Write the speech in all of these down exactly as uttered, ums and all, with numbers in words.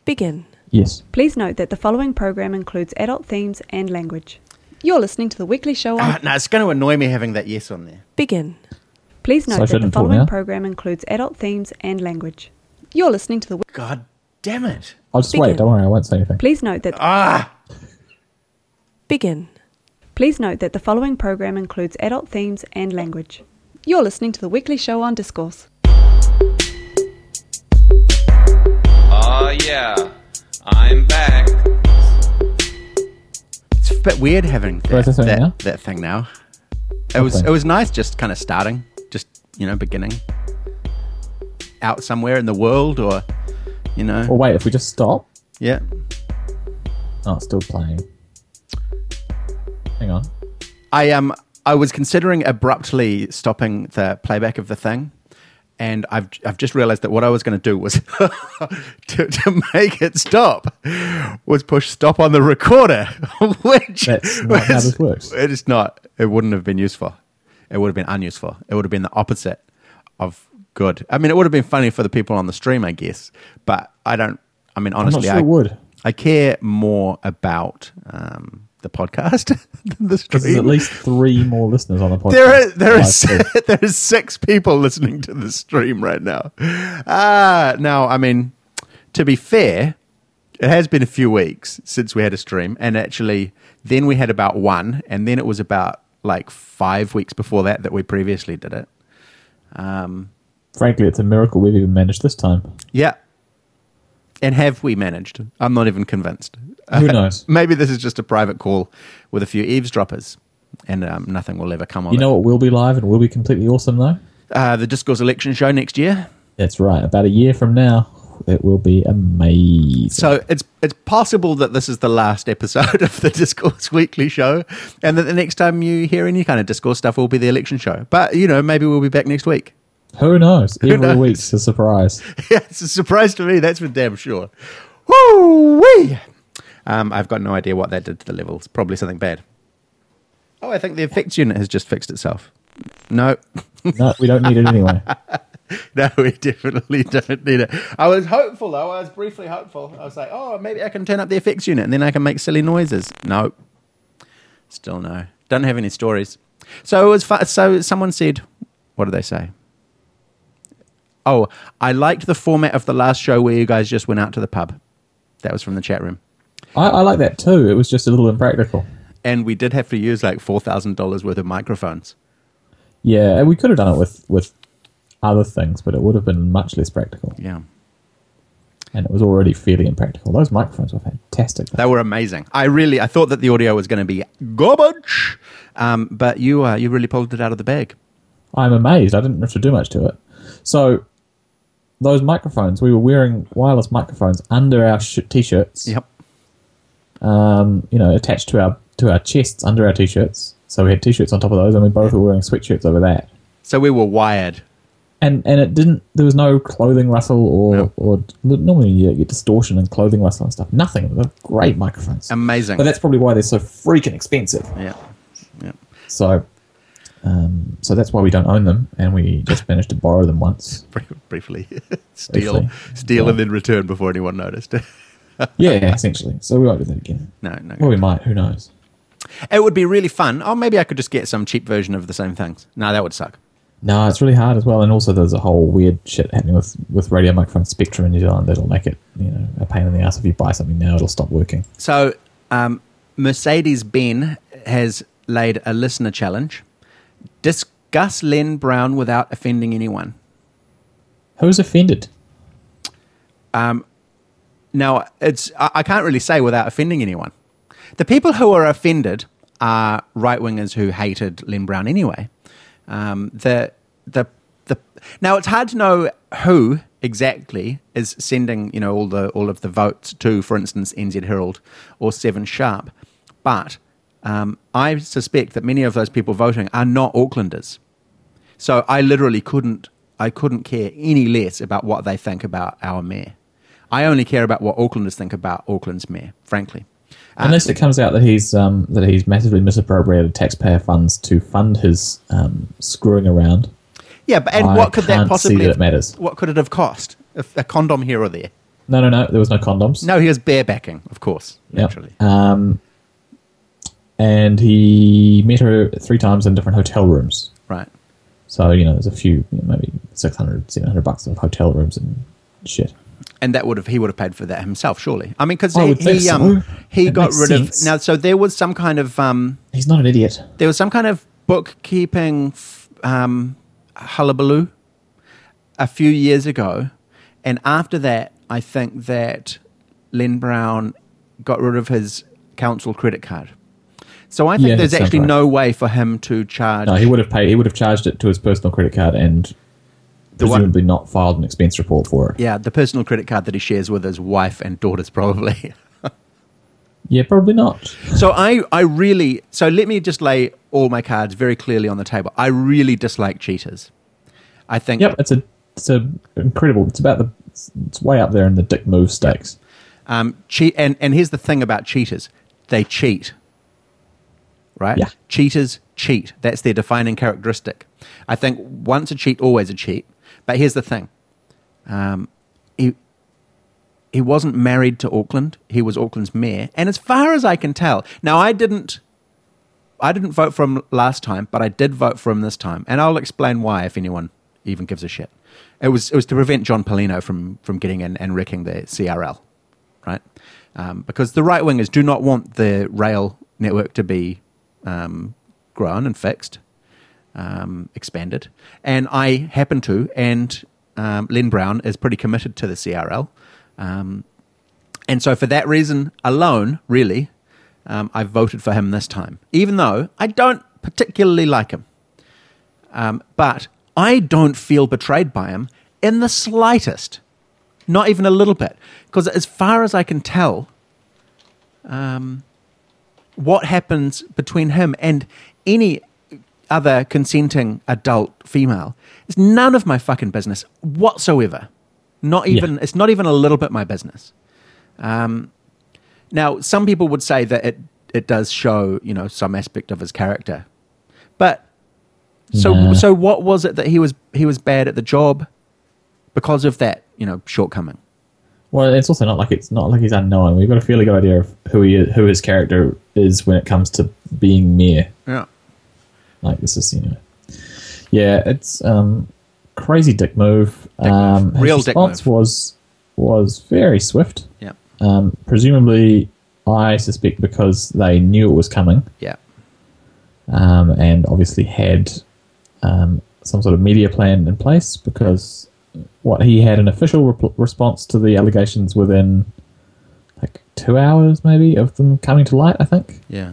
Begin. Yes. Please note that the following program includes adult themes and language. You're listening to The Weekly Show on... Uh, no, it's going to annoy me having that yes on there. Begin. Please So I note that the shouldn't talk following now? program includes adult themes and language. You're listening to The... God damn it. I'll just Begin. wait. Don't worry. I won't say anything. Please note that... Ah! Begin. Please note that the following program includes adult themes and language. You're listening to The Weekly Show on Discourse. Oh yeah, I'm back. It's a bit weird having Do I that, say something that, now? that thing now. It was, thing? it was nice just kind of starting, just, you know, beginning. Out somewhere in the world or, you know. Well, wait. If we just stop. Yeah. Oh, it's still playing. Hang on. I um I was considering abruptly stopping the playback of the thing, and I've I've just realised that what I was going to do was to, to make it stop was push stop on the recorder, which That's not how was- this works. It is not. It wouldn't have been useful. It would have been unuseful. It would have been the opposite of good. I mean, it would have been funny for the people on the stream, I guess, but I don't. I mean, I'm not honestly, sure I it would. I care more about um, the podcast than the stream. Because there's at least three more listeners on the podcast. There are there are Five, si- six. there are six people listening to the stream right now. Ah, now I mean, to be fair, it has been a few weeks since we had a stream, and actually, then we had about one, and then it was about like five weeks before that that we previously did it. Um, Frankly, it's a miracle we've even managed this time. yeah, and have we managed? I'm not even convinced. Who knows? Maybe this is just a private call with a few eavesdroppers, and um, nothing will ever come of You it. know what will be live and will be completely awesome, though? Uh, the Discourse election show next year. That's right. About a year from now, it will be amazing. So it's it's possible that this is the last episode of the Discourse Weekly show, and that the next time you hear any kind of Discourse stuff will be the election show. But, you know, maybe we'll be back next week. Who knows? Every knows? week's a surprise. Yeah, it's a surprise to me, that's for damn sure. Woo-wee! Um, I've got no idea what that did to the levels. Probably something bad. Oh, I think the effects unit has just fixed itself. No. No, we don't need it anyway. No, we definitely don't need it. I was hopeful, though. I was briefly hopeful. I was like, oh, maybe I can turn up the effects unit and then I can make silly noises. No. Still no. Don't have any stories. So it was fu- so someone said, what did they say? Oh, I liked the format of the last show where you guys just went out to the pub. That was from the chat room. I, I like that too. It was just a little impractical. And we did have to use like four thousand dollars worth of microphones. Yeah, and we could have done it with, with other things, but it would have been much less practical. Yeah. And it was already fairly impractical. Those microphones were fantastic. They were amazing. I really, I thought that the audio was going to be garbage, um, but you, uh, you really pulled it out of the bag. I'm amazed. I didn't have to do much to it. So, those microphones, we were wearing wireless microphones under our sh- t-shirts. Yep. Um, you know, attached to our to our chests under our t-shirts. So we had t-shirts on top of those, and we both were wearing sweatshirts over that. So we were wired. And and it didn't. There was no clothing rustle or No. or normally you get distortion and clothing rustle and stuff. Nothing. They're great microphones. Amazing. But that's probably why they're so freaking expensive. Yeah. Yeah. So, um, so that's why we don't own them, and we just managed to borrow them once. Bri- Briefly. Steal. Briefly. Steal Yeah. and then return before anyone noticed. Yeah, essentially. So we won't do that again. No, no. Well, we might. Who knows? It would be really fun. Oh, maybe I could just get some cheap version of the same things. No, that would suck. No, it's really hard as well, and also there's a whole weird shit happening with, with radio microphone spectrum in New Zealand that'll make it, you know, a pain in the ass. If you buy something now, it'll stop working. So, um, Mercedes-Benz has laid a listener challenge. Discuss Len Brown without offending anyone. Who's offended? Um, now, it's I, I can't really say without offending anyone. The people who are offended are right-wingers who hated Len Brown anyway. Um, the the the now it's hard to know who exactly is sending, you know, all the all of the votes to, for instance, N Z Herald or Seven Sharp, but um, I suspect that many of those people voting are not Aucklanders. So I literally couldn't I couldn't care any less about what they think about our mayor. I only care about what Aucklanders think about Auckland's mayor, frankly. Uh, Unless it comes out that he's um, that he's massively misappropriated taxpayer funds to fund his um, screwing around. Yeah, but and I what could that can't possibly see that have, it matters. what could it have cost? A, a condom here or there. No, no, no. There was no condoms. No, he was barebacking, of course, Yep. naturally. Um, and he met her three times in different hotel rooms. Right. So, you know, there's a few, you know, maybe six hundred, seven hundred bucks of hotel rooms and shit. And that would have he would have paid for that himself, surely. I mean, because I he would think he, um, so. he It got makes rid sense. of now. So there was some kind of um, He's not an idiot. there was some kind of bookkeeping f- um, hullabaloo a few years ago, and after that, I think that Len Brown got rid of his council credit card. So I think Yeah, there's that sounds actually right. no way for him to charge. No, he would have paid. He would have charged it to his personal credit card and The one- presumably not filed an expense report for it. Yeah, the personal credit card that he shares with his wife and daughters, probably. Yeah, probably not. So I, I really, so let me just lay all my cards very clearly on the table. I really dislike cheaters. I think, Yep, it's a it's a incredible. It's about the it's way up there in the dick move stakes. um, cheat, and, and here's the thing about cheaters. They cheat, right? Yeah. Cheaters cheat. That's their defining characteristic. I think once a cheat, always a cheat. But here's the thing. Um, he, he wasn't married to Auckland. He was Auckland's mayor. And as far as I can tell, now I didn't, I didn't vote for him last time, but I did vote for him this time. And I'll explain why if anyone even gives a shit. It was, it was to prevent John Polino from, from getting in and wrecking the C R L, right? Um, because the right-wingers do not want the rail network to be um, grown and fixed, um, expanded. And I happen to, and um, Len Brown is pretty committed to the C R L. Um, and so for that reason alone, really, um, I voted for him this time, even though I don't particularly like him. Um, but I don't feel betrayed by him in the slightest, not even a little bit. Because as far as I can tell, um, what happens between him and any other consenting adult female is none of my fucking business whatsoever. Not even, Yeah. it's not even a little bit my business. Um, now, some people would say that it, it does show, you know, some aspect of his character. But so Nah. so what was it that he was he was bad at the job because of that, you know, shortcoming? Well, it's also not like it's not like he's unknown. We've got a fairly good idea of who he is, who his character is when it comes to being mayor. Yeah. Like this is, you know, yeah, it's um, crazy dick move. Dick um, move. his Real dick response move. was was very swift. Yeah. Um, presumably, I suspect because they knew it was coming, Yeah. um, and obviously had um, some sort of media plan in place. Because what he had an official rep- response to the allegations within like two hours, maybe, of them coming to light. I think. Yeah.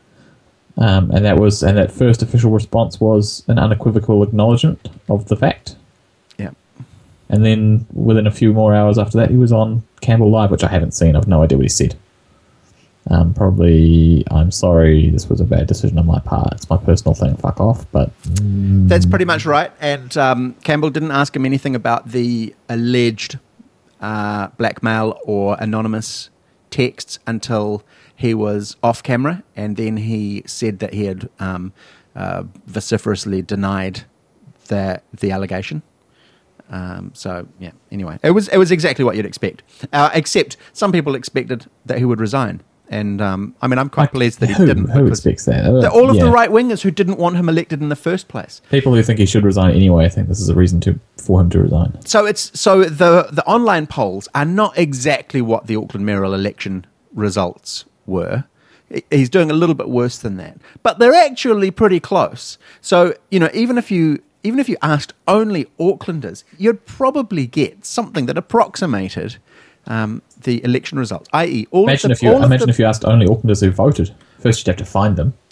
Um, and that was, and that first official response was an unequivocal acknowledgement of the fact. Yeah. And then within a few more hours after that, he was on Campbell Live, which I haven't seen. I've no idea what he said. Um, probably, I'm sorry, this was a bad decision on my part. It's my personal thing. Fuck off. But That's pretty much right. And um, Campbell didn't ask him anything about the alleged uh, blackmail or anonymous texts until he was off camera, and then he said that he had um, uh, vociferously denied the the allegation. Um, so yeah. Anyway, it was it was exactly what you'd expect. Uh, except some people expected that he would resign, and um, I mean, I'm quite pleased that he who, didn't. Who because expects that? the- all of Yeah. the right wingers who didn't want him elected in the first place. People who think he should resign anyway, I think this is a reason to for him to resign. So it's so the the online polls are not exactly what the Auckland mayoral election results were. He- He's doing a little bit worse than that, but they're actually pretty close. So you know, even if you even if you asked only Aucklanders, you'd probably get something that approximated um, the election results. that is, all Imagine of the, if you all imagine of the, if you asked only Aucklanders who voted. First, you'd have to find them.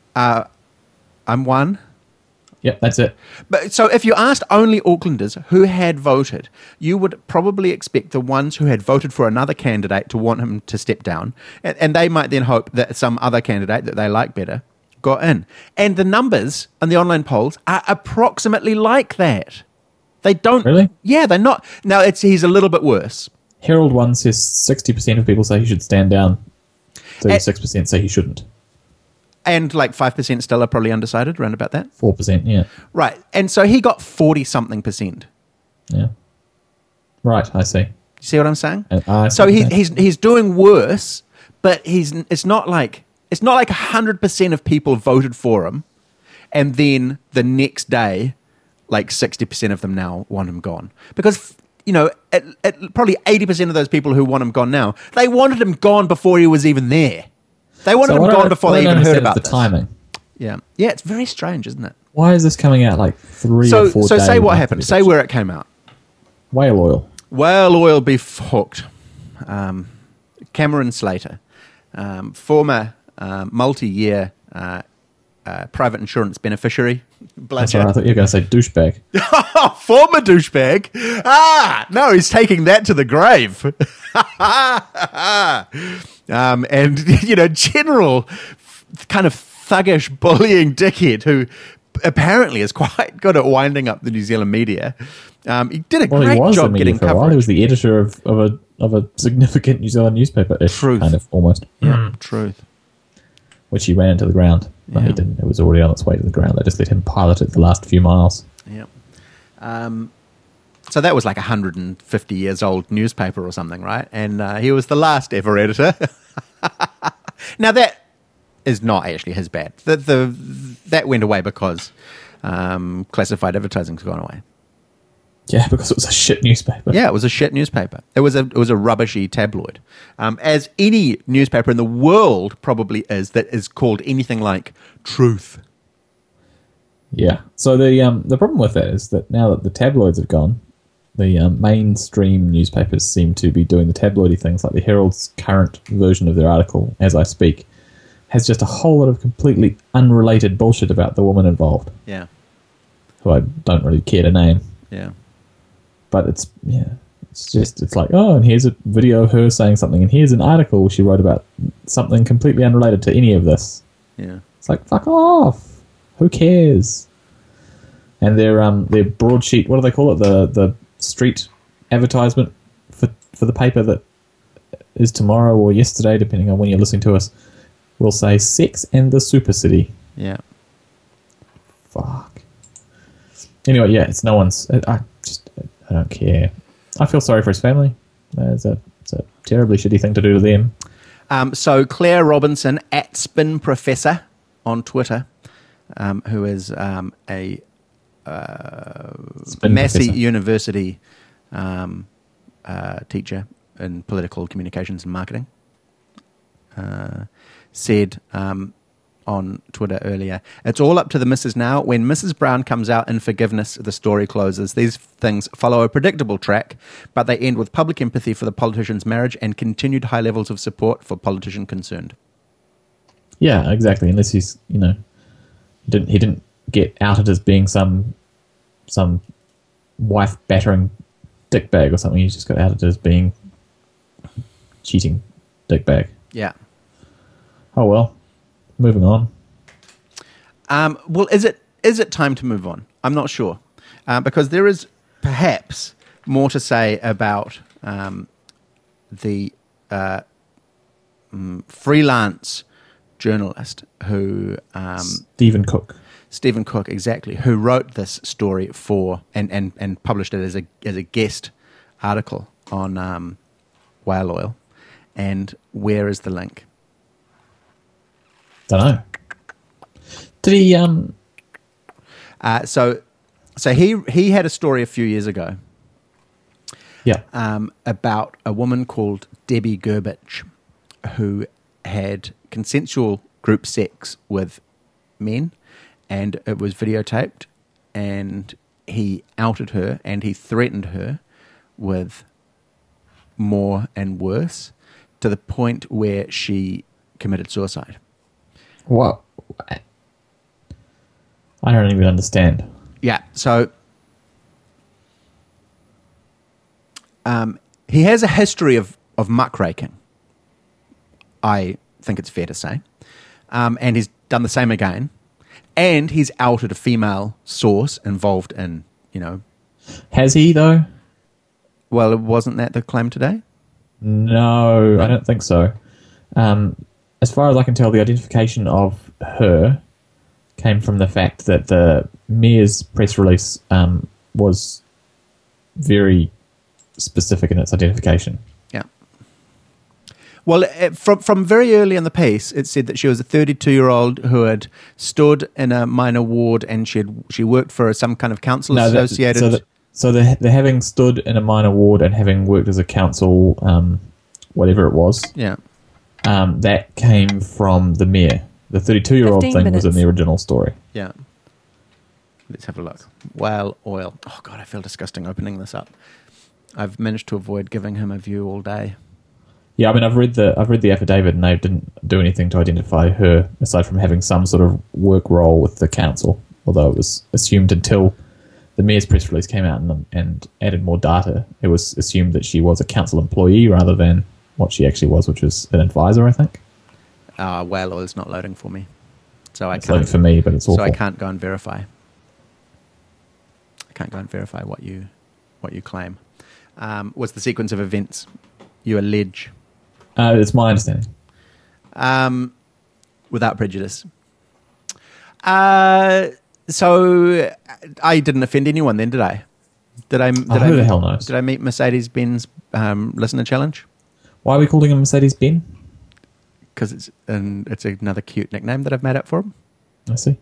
I'm one. Yep, that's it. But so if you asked only Aucklanders who had voted, you would probably expect the ones who had voted for another candidate to want him to step down, and, and they might then hope that some other candidate that they like better got in. And the numbers on the online polls are approximately like that. They don't Really? Yeah, they're not. Now it's he's a little bit worse. Herald One says sixty percent of people say he should stand down. Thirty-six percent say he shouldn't. And like five percent still are probably undecided, around about that. Four percent, yeah, Right. And so he got forty something percent. yeah. Right, I see. You see what I'm saying? Uh, I so see he, what you're he's he's doing worse, but he's it's not like it's not like one hundred percent of people voted for him, and then the next day, like sixty percent of them now want him gone. Because, you know, at, at probably eighty percent of those people who want him gone now, they wanted him gone before he was even there. They wanted So him what gone I- before what they I don't even heard understand is about the this. timing. Yeah, yeah, it's very strange, isn't it? Why is this coming out like three So, or four so days say what after happened. the Say election? where it came out. Whale oil. Whale oil beef hooked. Um, Cameron Slater, um, former um, multi-year uh, uh, private insurance beneficiary. That's right. I thought you were going to say douchebag. Former douchebag. Ah, no, he's taking that to the grave. um, and, you know, general kind of thuggish bullying dickhead who apparently is quite good at winding up the New Zealand media. Um, he did a Well, great he was job the media getting for a while. He coverage. was the editor of, of a of a significant New Zealand newspaper, Truth. kind of almost, Yeah, truth. which he ran into the ground. No, Yeah. he didn't. It was already on its way to the ground. They just let him pilot it the last few miles. Yeah. Um, so that was like a one hundred fifty years old newspaper or something, right? And uh, he was the last ever editor. Now that is not actually his bad. The, the that went away because um, classified advertising's gone away. Yeah, because it was a shit newspaper. Yeah, it was a shit newspaper. It was a it was a rubbishy tabloid, um, as any newspaper in the world probably is that is called anything like Truth. Yeah. So the um the problem with that is that now that the tabloids have gone, the um, mainstream newspapers seem to be doing the tabloidy things. Like the Herald's current version of their article, as I speak, has just a whole lot of completely unrelated bullshit about the woman involved, Yeah, who I don't really care to name. yeah, But it's yeah, it's just it's like, oh, and here's a video of her saying something, and here's an article she wrote about something completely unrelated to any of this. yeah. It's like, fuck off. Who cares? And their um their broadsheet, what do they call it? The the street advertisement for for the paper that is tomorrow or yesterday, depending on when you're listening to us, will say Sex and the Super City. Yeah. Fuck. Anyway, yeah, it's no one's. I, I just I don't care. I feel sorry for his family. It's a it's a terribly shitty thing to do to them. Um, so Claire Robinson at Spin Professor on Twitter, um, who is um, a Spin Massey Professor. University um, uh, teacher in political communications and marketing, uh, said um, on Twitter earlier, "It's all up to the missus now. When Missus Brown comes out in forgiveness, the story closes. These things follow a predictable track, but they end with public empathy for the politician's marriage and continued high levels of support for politician concerned." Yeah, exactly. Unless he's, you know, he didn't he didn't get outed as being some some wife battering dickbag or something. He just got outed as being cheating dickbag. Yeah. Oh well, moving on. Um, well, is it is it time to move on? I'm not sure, uh, because there is perhaps more to say about um, the uh, mm, freelance journalist who um, Stephen Cook. Stephen Cook, exactly, who wrote this story for and, and, and published it as a as a guest article on um, whale oil. And where is the link? Don't know. Did he? Um. Uh, so, so he he had a story a few years ago Yeah. um, about a woman called Debbie Gerbich who had consensual group sex with men, and it was videotaped, and he outed her and he threatened her with more and worse, to the point where she committed suicide. What? I don't even understand. Yeah, so um, he has a history of, of muckraking, I think it's fair to say. Um, and he's done the same again. And he's outed a female source involved in, you know... Has he though? Well, wasn't that the claim today? No, I don't think so. Um, as far as I can tell, the identification of her came from the fact that the mayor's press release um, was very specific in its identification. Yeah. Well, it, from from very early in the piece, it said that she was a thirty-two-year-old who had stood in a minor ward, and she had, she worked for some kind of council No, that- associated. so that, so they're, they're having stood in a minor ward and having worked as a council, um, whatever it was, yeah. um, that came from the mayor. The thirty-two-year-old fifteen thing was in minutes. the original story. Yeah. Let's have a look. Whale oil. Oh, God, I feel disgusting opening this up. I've managed to avoid giving him a view all day. Yeah, I mean, I've read the I've read the affidavit, and they didn't do anything to identify her aside from having some sort of work role with the council. Although it was assumed until the mayor's press release came out and, and added more data, it was assumed that she was a council employee rather than what she actually was, which was an advisor, I think. Uh, whale oil is not loading for me. So I It's loading can't for me, but it's awful. So I can't go and verify. I can't go and verify what you what you claim. Um, what's the sequence of events you allege? Uh, it's my understanding. Um, without prejudice. Uh, so I didn't offend anyone then, did I? Did I? Did Oh, who I, the hell knows? Did I meet Mercedes-Benz um, listener challenge? Why are we calling him Mercedes Ben? Because it's an, it's another cute nickname that I've made up for him. I see.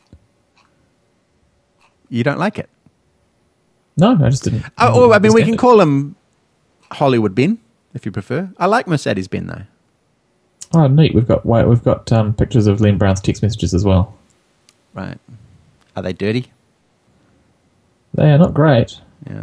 You don't like it? No, I just didn't. Oh, oh I mean, we can understand call him Hollywood Ben if you prefer. I like Mercedes Ben though. it. Oh, neat. We've got wait, we've got um, pictures of Len Brown's text messages as well. Right? Are they dirty? They are not great. Yeah.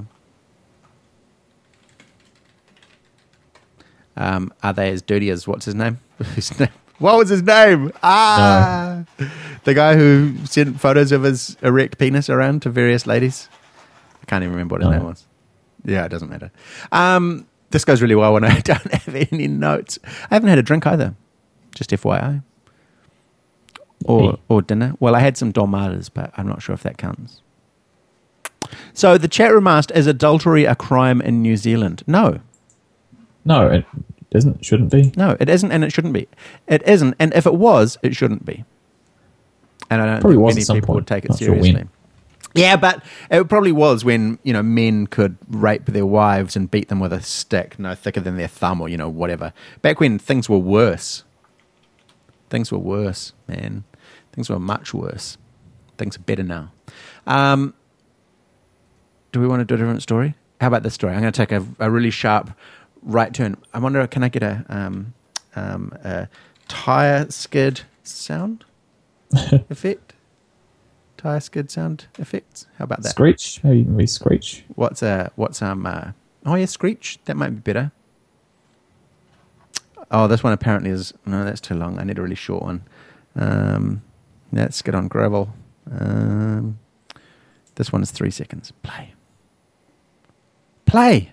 Um, are they as dirty as what's his name? His name- What was his name? Ah, the guy who sent photos of his erect penis around to various ladies. I can't even remember what his No. name was. Yeah, it doesn't matter. Um, this goes really well when I don't have any notes. I haven't had a drink either. Just F Y I. Or Hey. or dinner. Well, I had some dolmadas, but I'm not sure if that counts. So the chat room asked, is adultery a crime in New Zealand? No. No, it isn't. Shouldn't be. No, it isn't, and it shouldn't be. It isn't, and if it was, it shouldn't be. And I don't Probably think was many at some people point. would take it Not sure when. seriously. Yeah, but it probably was when, you know, men could rape their wives and beat them with a stick no thicker than their thumb or, you know, whatever. Back when things were worse. Things were worse, man. Things were much worse. Things are better now. Um, do we want to do a different story? How about this story? I'm going to take a, a really sharp right turn. I wonder, can I get a, um, um, a tire skid sound effect? Tire skid sound effects. How about that? Screech? Maybe, maybe screech. What's uh what's um uh, oh yeah, screech. That might be better. Oh, this one apparently is no, that's too long. I need a really short one. Um, let's get on gravel. Um, this one is three seconds. Play. Play.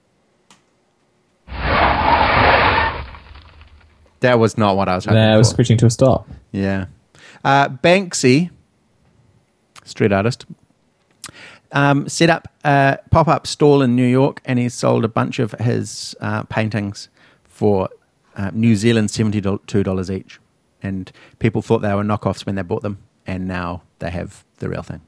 That was not what I was hoping Nah, I was for. screeching to a stop. Yeah. Uh, Banksy, street artist, um, set up a pop-up stall in New York, and he sold a bunch of his uh, paintings for uh, New Zealand seventy-two dollars each. And people thought they were knockoffs when they bought them, and now they have the real thing.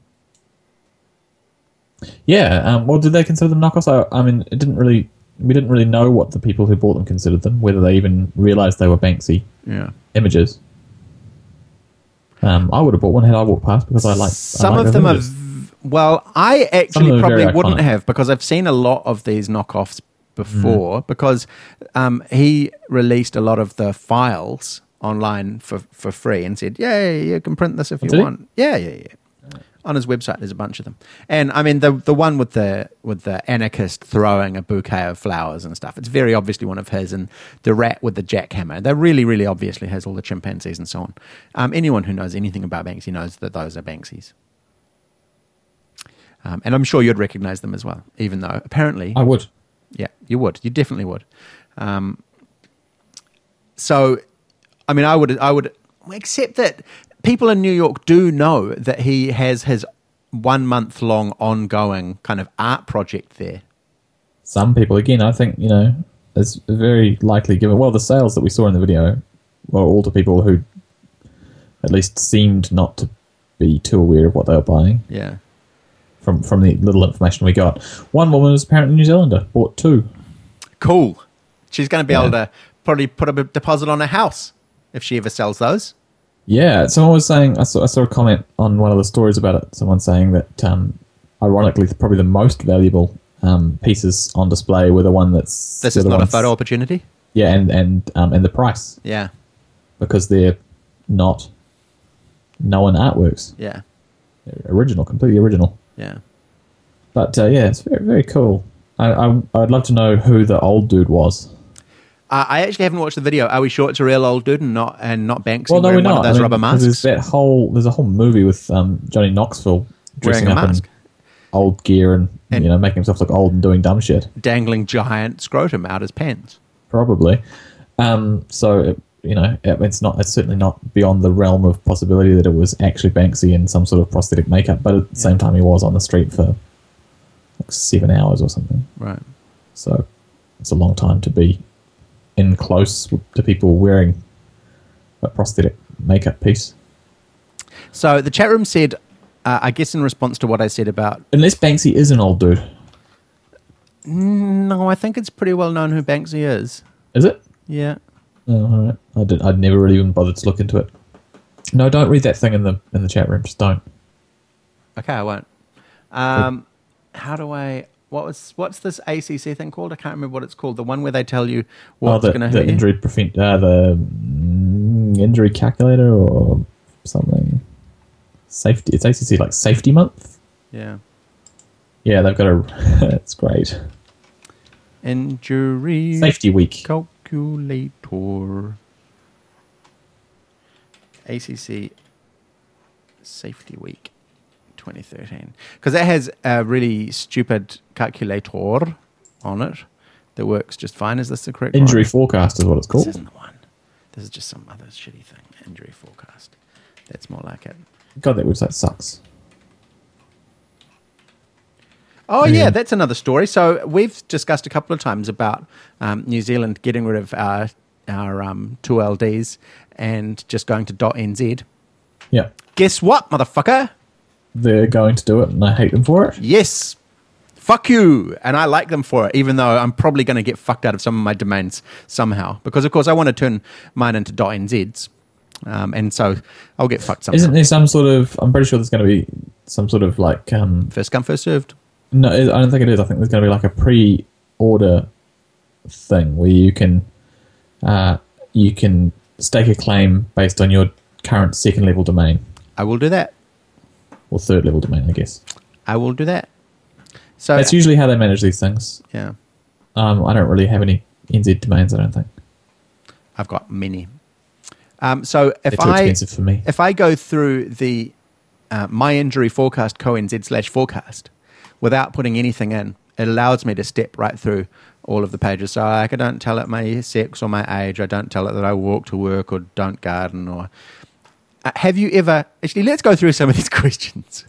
Yeah. Um, well, did they consider them knockoffs? I, I mean, it didn't really. We didn't really know what the people who bought them considered them, whether they even realised they were Banksy Yeah. images. Um, I would have bought one had I walked past because I like Some I like of those them images. are, well, I Some of actually them are probably very wouldn't iconic. have, because I've seen a lot of these knockoffs before, because um, he released a lot of the files online for, for free and said, yeah, you can print this if you did he? want. Yeah, yeah, yeah. On his website, there's a bunch of them, and I mean the the one with the with the anarchist throwing a bouquet of flowers and stuff. It's very obviously one of his, and the rat with the jackhammer. That really, really obviously has all the chimpanzees and so on. Um, anyone who knows anything about Banksy knows that those are Banksy's, um, and I'm sure you'd recognise them as well. Even though apparently, I would. yeah, you would, you definitely would. Um, so, I mean, I would, I would, except that people in New York do know that he has his one month long ongoing kind of art project there. Some people, again, I think, you know, it's very likely given, well, the sales that we saw in the video were all to people who at least seemed not to be too aware of what they were buying. Yeah. from, from the little information we got. One woman is apparently New Zealander, bought two. Cool. She's going to be Yeah. able to probably put a deposit on a house if she ever sells those. Yeah, someone was saying, I saw, I saw a comment on one of the stories about it, someone saying that, um, ironically, probably the most valuable um, pieces on display were the one that's... This the is other not a ones- photo opportunity. Yeah, and, and, um, and the price, Yeah, because they're not known artworks. yeah, They're original, completely original. yeah. But, uh, yeah, it's very, very cool. I, I, I'd love to know who the old dude was. Uh, I actually haven't watched the video. Are we sure it's a real old dude and not and not Banksy Well, no, wearing we're one not. of those I mean, rubber 'cause masks? There's that whole there's a whole movie with um, Johnny Knoxville dressing Wearing a up mask. in old gear and, And- you know making himself look old and doing dumb shit. Dangling giant scrotum out his pants. Probably. Um, so it, you know it, it's not it's certainly not beyond the realm of possibility that it was actually Banksy in some sort of prosthetic makeup. But at the same time, he was on the street for like seven hours or something. Right. So it's a long time to be in close to people wearing a prosthetic makeup piece. So the chat room said, uh, I guess in response to what I said about, Unless Banksy is an old dude. no, I think it's pretty well known who Banksy is. Is it? Yeah. Oh, all right. I did. I'd never really even bothered to look into it. No, don't read that thing in the in the chat room. Just don't. Okay, I won't. Um, how do I? What was? What's this A C C thing called? I can't remember what it's called. The one where they tell you what's oh, the, going to the hurt you. injury prevent uh, the mm, injury calculator or something. Safety. It's A C C like Safety Month. Yeah. Yeah, they've got a. It's great. Injury Safety Week. calculator. A C C Safety Week twenty thirteen. Because that has a really stupid calculator on it that works just fine. Is this the correct Injury one? forecast is what it's This called. isn't the one. This is just some other shitty thing. Injury forecast. That's more like it. God, that website sucks. Oh, yeah, Yeah. that's another story. So we've discussed a couple of times about um, New Zealand getting rid of our, our um, two L Ds and just going to .nz. Yeah, Guess what, motherfucker? they're going to do it, and I hate them for it. Yes. Fuck you. And I like them for it, even though I'm probably going to get fucked out of some of my domains somehow. Because, of course, I want to turn mine into .nzs. Um, and so I'll get fucked somehow. Isn't there some sort of? I'm pretty sure there's going to be some sort of like. Um, First come, first served. no, I don't think it is. I think there's going to be like a pre-order thing where you can, uh, you can stake a claim based on your current second level domain I will do that. or third level domain, I guess. I will do that. So That's usually how they manage these things. yeah, Um, I don't really have any N Z domains. I don't think I've got many. Um, so if they're too I expensive for me. if I go through the uh, my injury forecast co-nz slash forecast without putting anything in, it allows me to step right through all of the pages. So like, I don't tell it my sex or my age. I don't tell it that I walk to work or don't garden. Or uh, have you ever? Actually, let's go through some of these questions.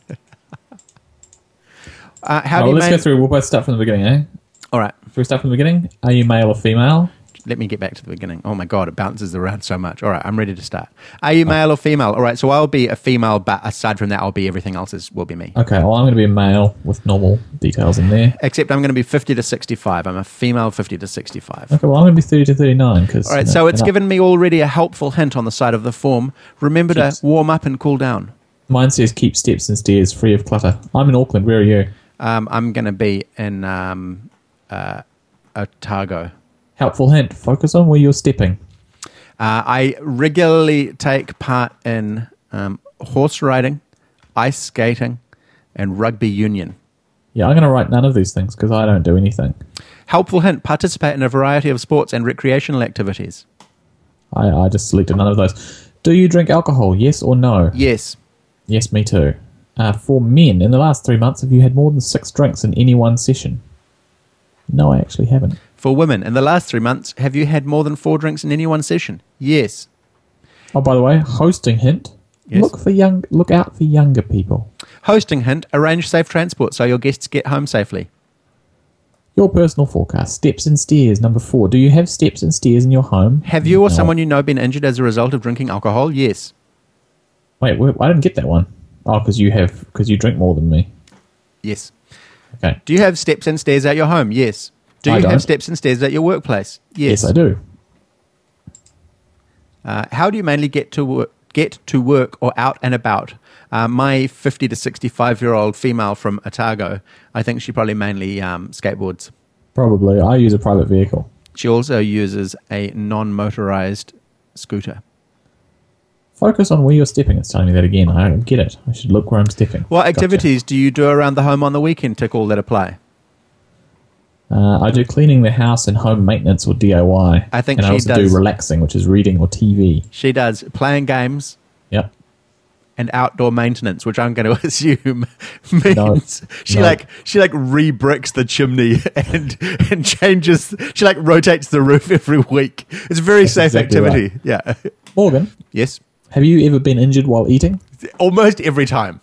uh, how Oh, do you let's man- go through. We'll both start from the beginning, eh? All right. Should we start from the beginning? Are you male or female? Let me get back to the beginning. Oh my God, it bounces around so much. All right, I'm ready to start. Are you male or female? All right, so I'll be a female, but aside from that, I'll be everything else is, will be me. Okay, well, I'm going to be a male with normal details in there. Except I'm going to be fifty to sixty-five. I'm a female fifty to sixty-five. Okay, well, I'm going to be thirty to thirty-nine. Cause, All right, you know, so it's and I- given me already a helpful hint on the side of the form. Remember to Yes. warm up and cool down. Mine says keep steps and stairs free of clutter. I'm in Auckland. Where are you? Um, I'm going to be in um, uh, Otago. Helpful hint. Focus on where you're stepping. Uh, I regularly take part in um, horse riding, ice skating, and rugby union. Yeah, I'm going to write none of these things because I don't do anything. Helpful hint, participate in a variety of sports and recreational activities. I, I just selected none of those. Do you drink alcohol? Yes or no? Yes. Yes, me too. Uh, for men, in the last three months, have you had more than six drinks in any one session? No, I actually haven't. For women, in the last three months, have you had more than four drinks in any one session? Yes. Oh, by the way, hosting hint. Yes. Look for young. Look out for younger people. Hosting hint, arrange safe transport so your guests get home safely. Your personal forecast. Steps and stairs. Number four. Do you have steps and stairs in your home? Have you or No. someone you know been injured as a result of drinking alcohol? Yes. Wait, wait, I didn't get that one. Oh, because you have because you drink more than me. Yes. Okay. Do you have steps and stairs at your home? Yes. Do I you don't. have steps and stairs at your workplace? Yes. Yes, I do. Uh, how do you mainly get to work, get to work or out and about? Uh, my fifty to sixty-five year old female from Otago, I think she probably mainly um, skateboards. Probably. I use a private vehicle. She also uses a non-motorized scooter. Focus on where you're stepping. It's telling me that again. I don't get it. I should look where I'm stepping. What Gotcha. activities do you do around the home on the weekend? Tick all that apply. Uh, I do cleaning the house and home maintenance or D I Y. I think and I she also does- do relaxing, which is reading or T V. She does playing games Yep. and outdoor maintenance, which I'm going to assume means No. she No. like she like re-bricks the chimney and and changes. She like rotates the roof every week. It's a very That's safe exactly activity. Yeah. Morgan, Yes. have you ever been injured while eating? Almost every time.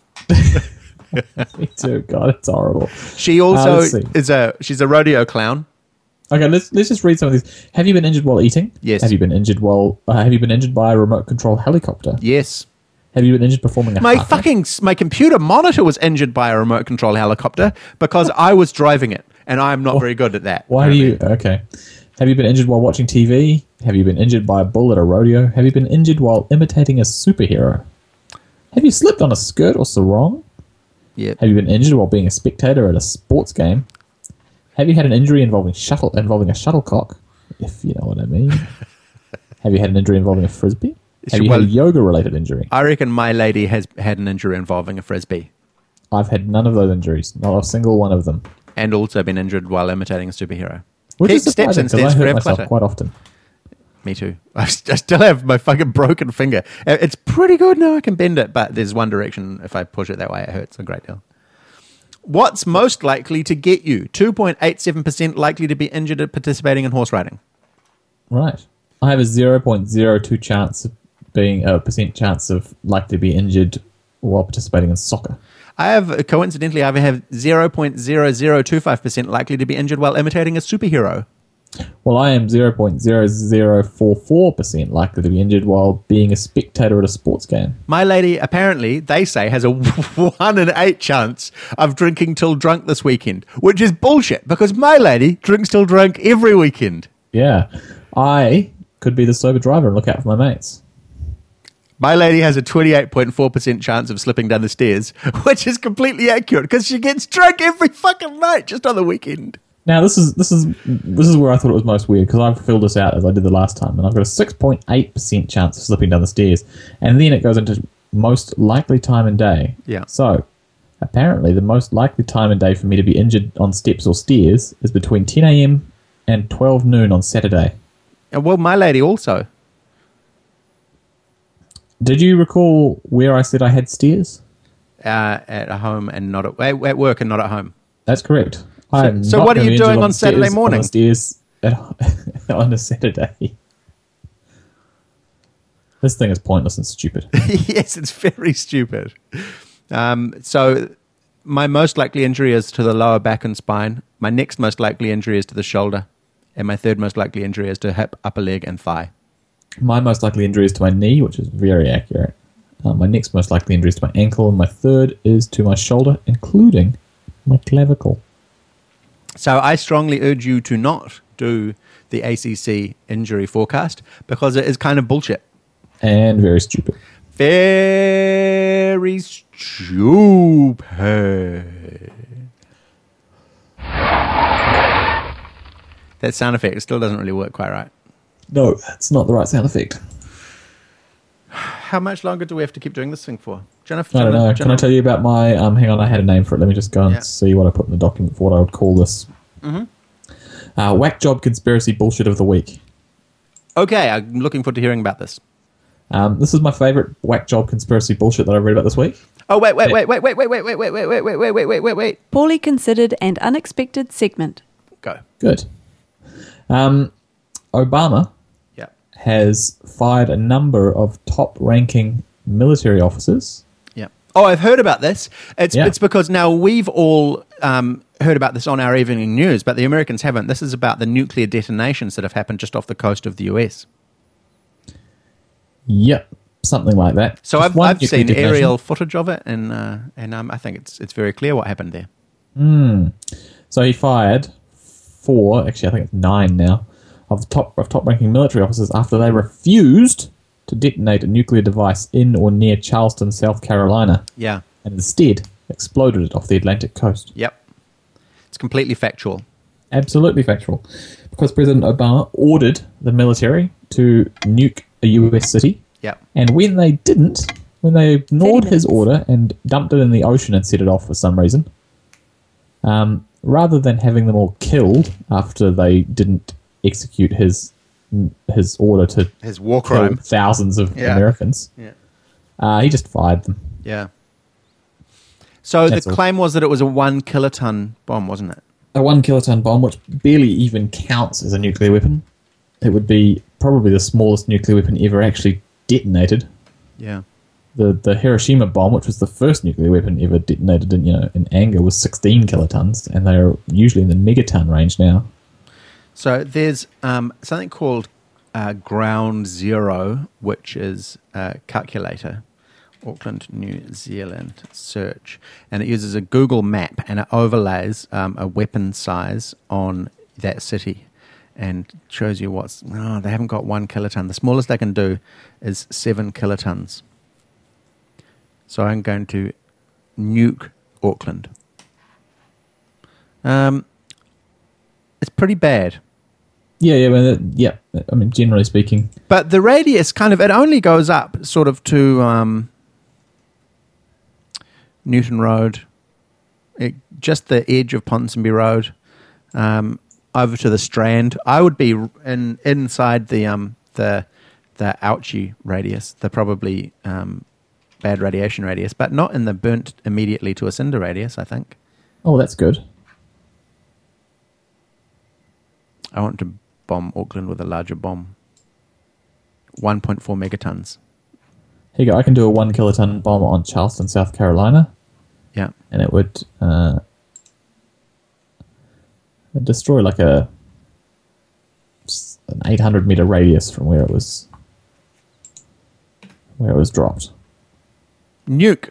Me too. God, it's horrible. She Uh, also let's see. is a she's a rodeo clown. Okay, let's let's just read some of these. Have you been injured while eating? Yes. Have you been injured while? Uh, have you been injured by a remote control helicopter? Yes. Have you been injured performing a My heart rate? fucking my computer monitor was injured by a remote control helicopter because I was driving it, and I'm not very good at that. Why do you? Okay. Have you been injured while watching T V? Have you been injured by a bull at a rodeo? Have you been injured while imitating a superhero? Have you slipped on a skirt or sarong? Yeah. Have you been injured while being a spectator at a sports game? Have you had an injury involving shuttle involving a shuttlecock? If you know what I mean. Have you had an injury involving a frisbee? Have you Well- had a yoga-related injury? I reckon my lady has had an injury involving a frisbee, I've had none of those injuries, not a single one of them. and also been injured while imitating a superhero. Which Keep is steps surprising and because stairs I for hurt F myself Clutter. quite often. Me too. I st- I still have my fucking broken finger. Uh, It's pretty good now. I can bend it, but there's one direction. If I push it that way, it hurts a great deal. What's most likely to get you? two point eight seven percent likely to be injured at participating in horse riding. Right. I have a zero point zero two chance of being a percent chance of likely to be injured while participating in soccer. I have, coincidentally, I have zero point zero zero two five percent likely to be injured while imitating a superhero. Well, I am zero point zero zero four four percent likely to be injured while being a spectator at a sports game. My lady, apparently, they say, has a one in eight chance of drinking till drunk this weekend, which is bullshit because my lady drinks till drunk every weekend. Yeah. I could be the sober driver and look out for my mates. My lady has a twenty-eight point four percent chance of slipping down the stairs, which is completely accurate because she gets drunk every fucking night just on the weekend. Now, this is this is this is where I thought it was most weird because I've filled this out as I did the last time, and I've got a six point eight percent chance of slipping down the stairs, and then it goes into most likely time and day. Yeah. So, apparently, the most likely time and day for me to be injured on steps or stairs is between ten a.m. and twelve noon on Saturday. And well, my lady also. Did you recall where I said I had stairs? Uh, at home and not at, at work and not at home. That's correct. I am so not what are gonna you be injured doing on stairs- Saturday morning? On the stairs at, on a Saturday. This thing is pointless and stupid. Yes, it's very stupid. Um, so my most likely injury is to the lower back and spine. My next most likely injury is to the shoulder. And my third most likely injury is to hip, upper leg, and thigh. My most likely injury is to my knee, which is very accurate. Uh, my next most likely injury is to my ankle, and my third is to my shoulder, including my clavicle. So I strongly urge you to not do the A C C injury forecast because it is kind of bullshit. And very stupid. Very stupid. That sound effect still doesn't really work quite right. No, that's not the right sound effect. How much longer do we have to keep doing this thing for? Jennifer, I don't know. Jennifer, Can I tell you about my... Um, hang on, I had a name for it. Let me just go and Yeah. see what I put in the document for what I would call this. Mm-hmm. Uh, whack job conspiracy bullshit of the week. Okay, I'm looking forward to hearing about this. Um, this is my favourite whack job conspiracy bullshit that I read about this week. Oh, wait, wait, wait, wait, wait, wait, wait, wait, wait, wait, wait, wait, wait, wait, wait, wait, wait. Poorly considered and unexpected segment. Go. Good. Um, Obama Yeah. has fired a number of top-ranking military officers. Yeah. Oh, I've heard about this. It's Yeah. it's because now we've all um, heard about this on our evening news, but the Americans haven't. This is about the nuclear detonations that have happened just off the coast of the U S. Yep, something like that. So Just I've one I've nuclear seen detonation. aerial footage of it, and uh, and um, I think it's it's very clear what happened there. Mm. So he fired four, actually I think it's nine now, of the top of top-ranking military officers after they refused to detonate a nuclear device in or near Charleston, South Carolina, Yeah. and instead exploded it off the Atlantic coast. Yep. It's completely factual. Absolutely factual. Because President Obama ordered the military to nuke a U S city, Yep. and when they didn't, when they ignored thirty his minutes. order and dumped it in the ocean and set it off for some reason, um, rather than having them all killed after they didn't execute his his order to His war kill crime. thousands of Yeah. Americans, Yeah. uh, he just fired them. Yeah. So That's the all. claim was that it was a one kiloton bomb, wasn't it? A one kiloton bomb, which barely even counts as a nuclear weapon. It would be probably the smallest nuclear weapon ever actually detonated. Yeah. The the Hiroshima bomb, which was the first nuclear weapon ever detonated in you know in anger, was sixteen kilotons, and they're usually in the megaton range now. So there's um, something called uh, Ground Zero, which is a calculator, Auckland, New Zealand search, and it uses a Google map and it overlays um, a weapon size on that city and shows you what's. No, they haven't got one kiloton. The smallest they can do is seven kilotons. So I'm going to nuke Auckland. Um, it's pretty bad. Yeah, yeah, well, yeah. I mean, generally speaking, But the radius kind of, it only goes up sort of to um, Newton Road, it, just the edge of Ponsonby Road, um, over to the Strand. I would be in inside the um, the the ouchie radius, the probably um, bad radiation radius, but not in the burnt immediately to a cinder radius, I think. oh, that's good. I want to bomb Auckland with a larger bomb. one point four megatons. Here you go. I can do a one kiloton bomb on Charleston, South Carolina, Yeah. and it would uh, it'd destroy like a an eight hundred meter radius from where it was where it was dropped. Nuke.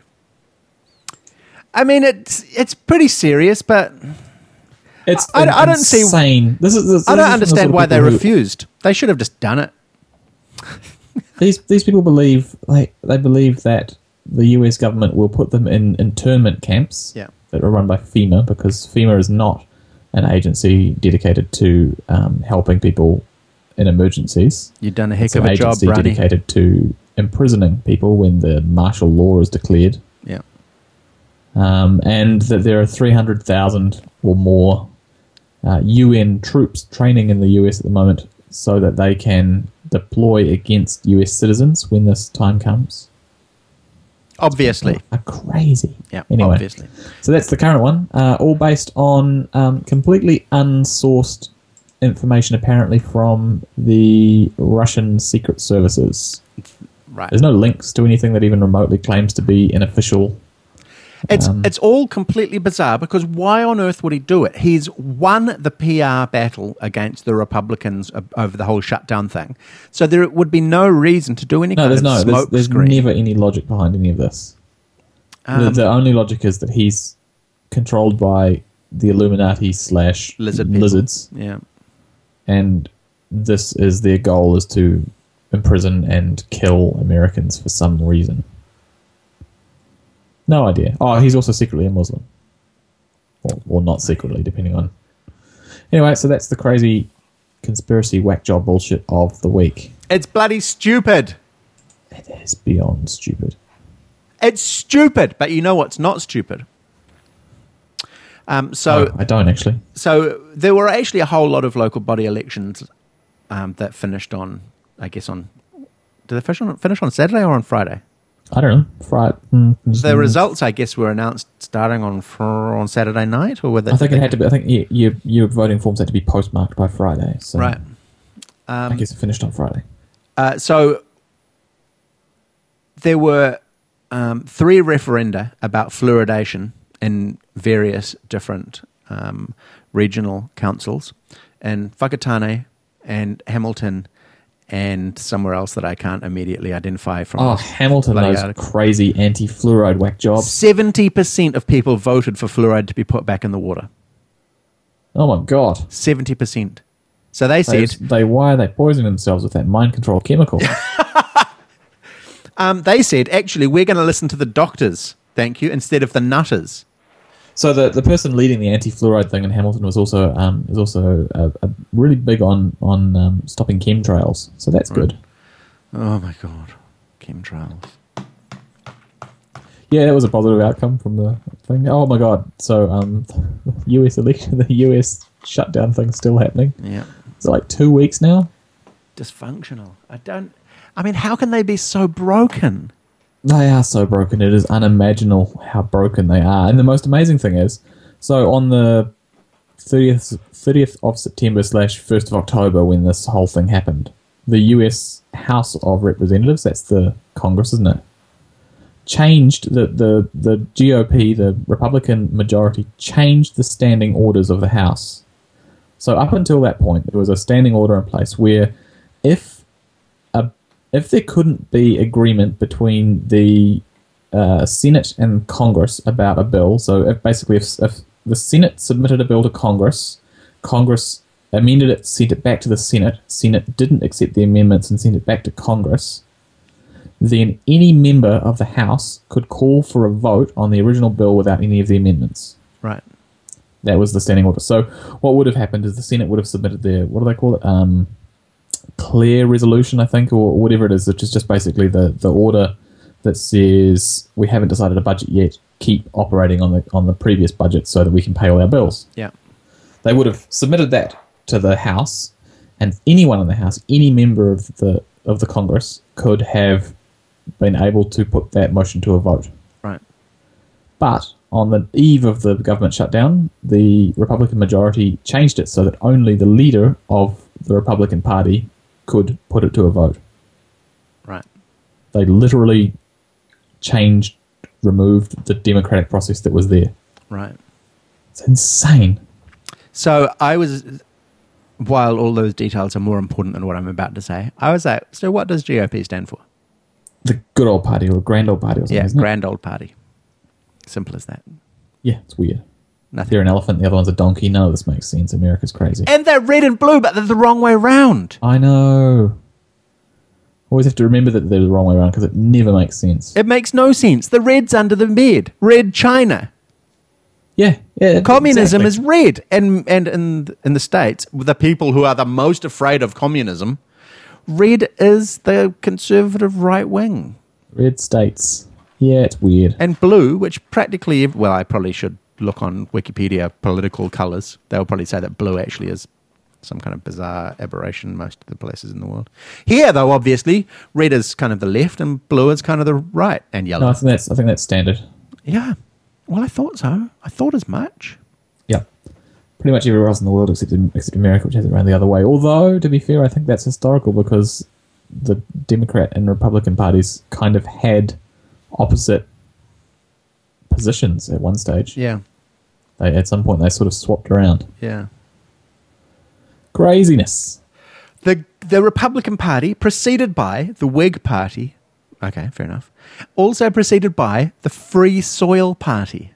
I mean, it's it's pretty serious, but It's I- I don't see- insane. This is. This, I this don't is from the sort understand of why they people who- refused. They should have just done it. These these people believe like they believe that the U S government will put them in internment camps Yeah. that are run by FEMA, because FEMA is not an agency dedicated to um, helping people in emergencies. You've done a heck It's an of a job, agency Brownie. dedicated to imprisoning people when the martial law is declared, Yeah. um, and that there are three hundred thousand or more uh, U N troops training in the U S at the moment so that they can deploy against U S citizens when this time comes. Obviously. Are crazy. Yeah, Anyway, obviously. so that's the current one, uh, all based on um, completely unsourced information, apparently from the Russian secret services. Right. There's no links to anything that even remotely claims to be an official. It's um, it's all completely bizarre, because why on earth would he do it? He's won the P R battle against the Republicans o- over the whole shutdown thing. So there would be no reason to do any No, kind there's of no. There's, smoke there's screen. never any logic behind any of this. the, Um, the only logic is that he's controlled by the Illuminati slash Lizard people. lizards, Yeah. and this is their goal is to imprison and kill Americans for some reason. No idea. Oh, he's also secretly a Muslim. Or, or not secretly, depending on... Anyway, so that's the crazy conspiracy whack job bullshit of the week. It's bloody stupid. It is beyond stupid. It's stupid, but you know what's not stupid? Um, so No, I don't actually. So there were actually a whole lot of local body elections um, that finished on, I guess, on... Did they finish on, finish on Saturday or on Friday? I don't know. Friday. Mm, The results, I guess, were announced starting on fr- on Saturday night, or were they? I think it had to be. I think you, you, your voting forms had to be postmarked by Friday. So Right. I Um, guess it finished on Friday. uh, so there were um, three referenda about fluoridation in various different um, regional councils, in Whakatane and Hamilton and somewhere else that I can't immediately identify from. Oh, this Hamilton, bloody those article. crazy anti-fluoride whack jobs. seventy percent of people voted for fluoride to be put back in the water. Oh my God. seventy percent. So they They, said, they why are they poisoning themselves with that mind control chemical? um, they said, actually, we're going to listen to the doctors, thank you, instead of the nutters. So the the person leading the anti-fluoride thing in Hamilton was also um, is also uh, uh, really big on on um, stopping chemtrails. So that's good. Oh my God. Chemtrails. Yeah, that was a positive outcome from the thing. Oh my God. So um, the U S election, the U S shutdown thing's still happening. Yeah. It's like two weeks now. Dysfunctional. I don't... I mean, how can they be so broken? They are so broken. It is unimaginable how broken they are. And the most amazing thing is, so on the thirtieth, thirtieth of September slash first of October, when this whole thing happened, the U S House of Representatives, that's the Congress, isn't it, changed the, the, the G O P, the Republican majority, changed the standing orders of the House. So up until that point, there was a standing order in place where if a, if there couldn't be agreement between the uh, Senate and Congress about a bill, so if basically if, if the Senate submitted a bill to Congress, Congress amended it, sent it back to the Senate, Senate didn't accept the amendments and sent it back to Congress, then any member of the House could call for a vote on the original bill without any of the amendments. Right. That was the standing order. So what would have happened is the Senate would have submitted their, what do they call it? Um, clear resolution, I think, or whatever it is, which is just basically the, the order that says we haven't decided a budget yet, keep operating on the on the previous budget so that we can pay all our bills. Yeah. They would have submitted that to the House, and anyone in the House, any member of the of the Congress could have been able to put that motion to a vote. Right. But on the eve of the government shutdown, the Republican majority changed it so that only the leader of the Republican Party could put it to a vote. Right. They literally changed, removed the democratic process that was there. Right. It's insane. So I was, while all those details are more important than what I'm about to say, I was like, so what does G O P stand for? The good old party or grand old party or something, Yeah, isn't it? Grand Old Party. Simple as that. Yeah, it's weird. Nothing. They're an elephant, the other one's a donkey. None of this makes sense. America's crazy. And they're red and blue, but they're the wrong way round. I know. Always have to remember that they're the wrong way around because it never makes sense. It makes no sense. The red's under the bed. Red China. Yeah, yeah. Communism exactly. is red. And and in in the States, the people who are the most afraid of communism, red is the conservative right wing. Red states. Yeah, it's weird. And blue, which practically, well, I probably should look on Wikipedia political colours. They'll probably say that blue actually is some kind of bizarre aberration most of the places in the world. Here, though, obviously, red is kind of the left and blue is kind of the right, and yellow. No, I think that's I think that's standard. Yeah. Well, I thought so. I thought as much. Yeah. Pretty much everywhere else in the world except in, except America, which has it around the other way. Although, to be fair, I think that's historical because the Democrat and Republican parties kind of had opposite positions at one stage. Yeah. They at some point they sort of swapped around. Yeah. Craziness. The the Republican Party, preceded by the Whig Party, okay, fair enough, also preceded by the Free Soil Party.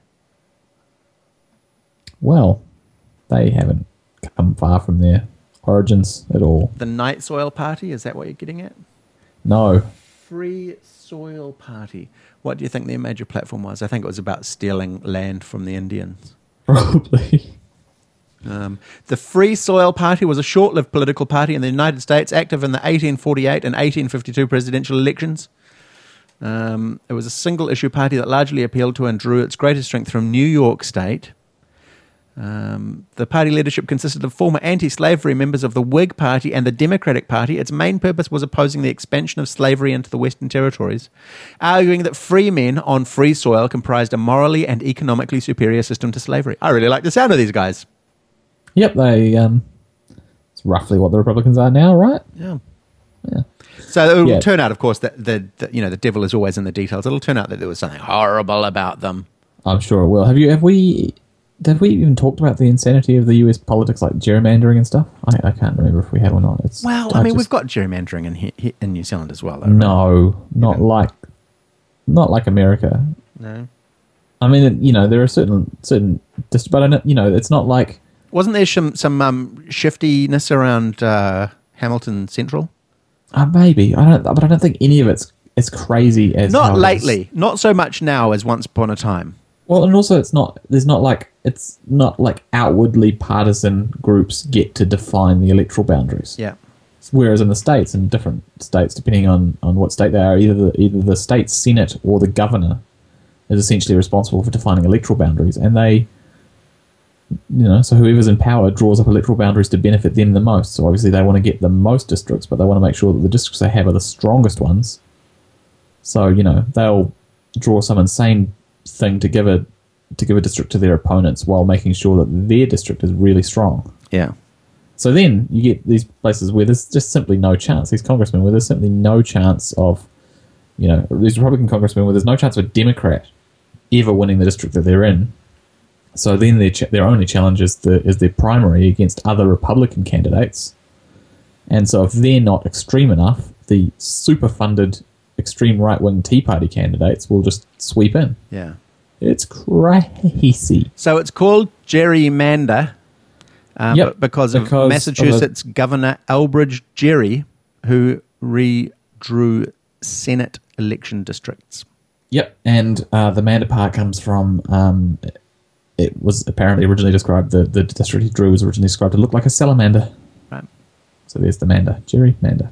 Well, they haven't come far from their origins at all. The Night Soil Party, is that what you're getting at? No. Free Soil Party. What do you think their major platform was? I think it was about stealing land from the Indians. Probably. Um, the Free Soil Party was a short-lived political party in the United States, active in the eighteen forty-eight and eighteen fifty-two presidential elections. Um, it was a single-issue party that largely appealed to and drew its greatest strength from New York State. Um, the party leadership consisted of former anti-slavery members of the Whig Party and the Democratic Party. Its main purpose was opposing the expansion of slavery into the Western Territories, arguing that free men on free soil comprised a morally and economically superior system to slavery. I really like the sound of these guys. Yep, they um it's roughly what the Republicans are now, right? Yeah. Yeah. So it will Yeah. turn out, of course, that the, the you know the devil is always in the details. It'll turn out that there was something horrible about them. I'm sure it will. Have you have we Did we even talked about the insanity of the U S politics, like gerrymandering and stuff? I, I can't remember if we had or not. It's, Well, I mean, just- we've got gerrymandering in he, he, in New Zealand as well. Though, right? no, not Even- like, not like America. No. I mean, you know, there are certain certain, dist- but I know, you know, it's not like. Wasn't there some some um, shiftiness around uh, Hamilton Central? Uh, maybe I don't, but I don't think any of it's as crazy as how Not it is. lately. Not so much now as once upon a time. Well, and also it's not. There's not like it's not like outwardly partisan groups get to define the electoral boundaries. Yeah. Whereas in the states, in different states, depending on, on what state they are, either the, either the state senate or the governor is essentially responsible for defining electoral boundaries, and they, you know, so whoever's in power draws up electoral boundaries to benefit them the most. So obviously they want to get the most districts, but they want to make sure that the districts they have are the strongest ones. So, you know, they'll draw some insane thing to give a to give a district to their opponents while making sure that their district is really strong. Yeah. So then you get these places where there's just simply no chance, these congressmen where there's simply no chance of, you know, these Republican congressmen where there's no chance of a Democrat ever winning the district that they're in. So then their ch- their only challenge is, the, is their primary against other Republican candidates. And so if they're not extreme enough, the super funded extreme right-wing Tea Party candidates will just sweep in. Yeah. It's crazy. So it's called gerrymander um, Yep, b- because of because of Massachusetts Governor Elbridge Gerry, who redrew Senate election districts. Yep, and uh, the Manda part comes from, um, it was apparently originally described, the, the district he drew was originally described to look like a salamander. Right. So there's the Manda. Jerry Manda.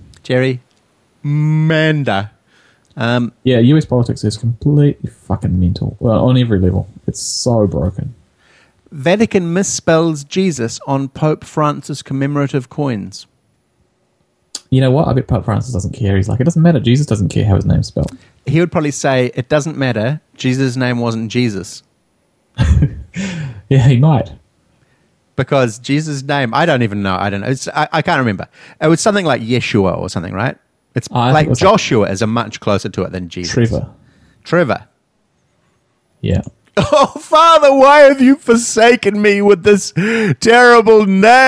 Gerrymander. Um, Yeah, U S politics is completely fucking mental. Well, on every level. It's so broken. Vatican misspells Jesus on Pope Francis commemorative coins. You know what? I bet Pope Francis doesn't care. He's like, it doesn't matter. Jesus doesn't care how his name's spelled. He would probably say, it doesn't matter. Jesus' name wasn't Jesus. Yeah, he might. Because Jesus' name, I don't even know. I don't know. It's, I, I can't remember. It was something like Yeshua or something, right? It's I think like it was like- Joshua is a much closer to it than Jesus. Trevor. Trevor. Yeah. Oh, Father, why have you forsaken me with this terrible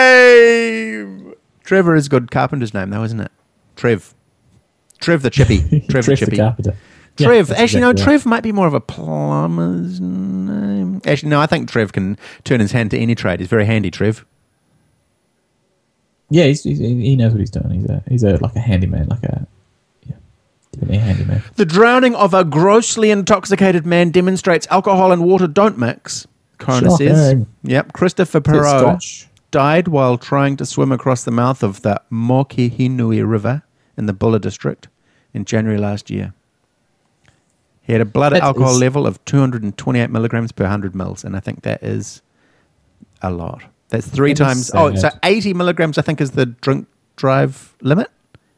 name? Trevor is good carpenter's name, though, isn't it? Trev. Trev the Chippy. Trev the Trev Chippy. the Carpenter. Yeah, Trev. that's Actually, no, exactly right. Trev might be more of a plumber's name. Actually, no, I think Trev can turn his hand to any trade. He's very handy, Trev. Yeah, he's, he's, he knows what he's doing. He's a, he's a like a handyman, like a, yeah, definitely a handyman. The drowning of a grossly intoxicated man demonstrates alcohol and water don't mix, coroner says. Shocking. Yep, Christopher Is it Perot Scotch? died while trying to swim across the mouth of the Mokihinui River in the Bulla district in January last year. He had a blood That alcohol is- level of two hundred twenty-eight milligrams per one hundred mils, and I think that is a lot. That's three That times. is Oh, so sad. eighty milligrams, I think, is the drink drive limit.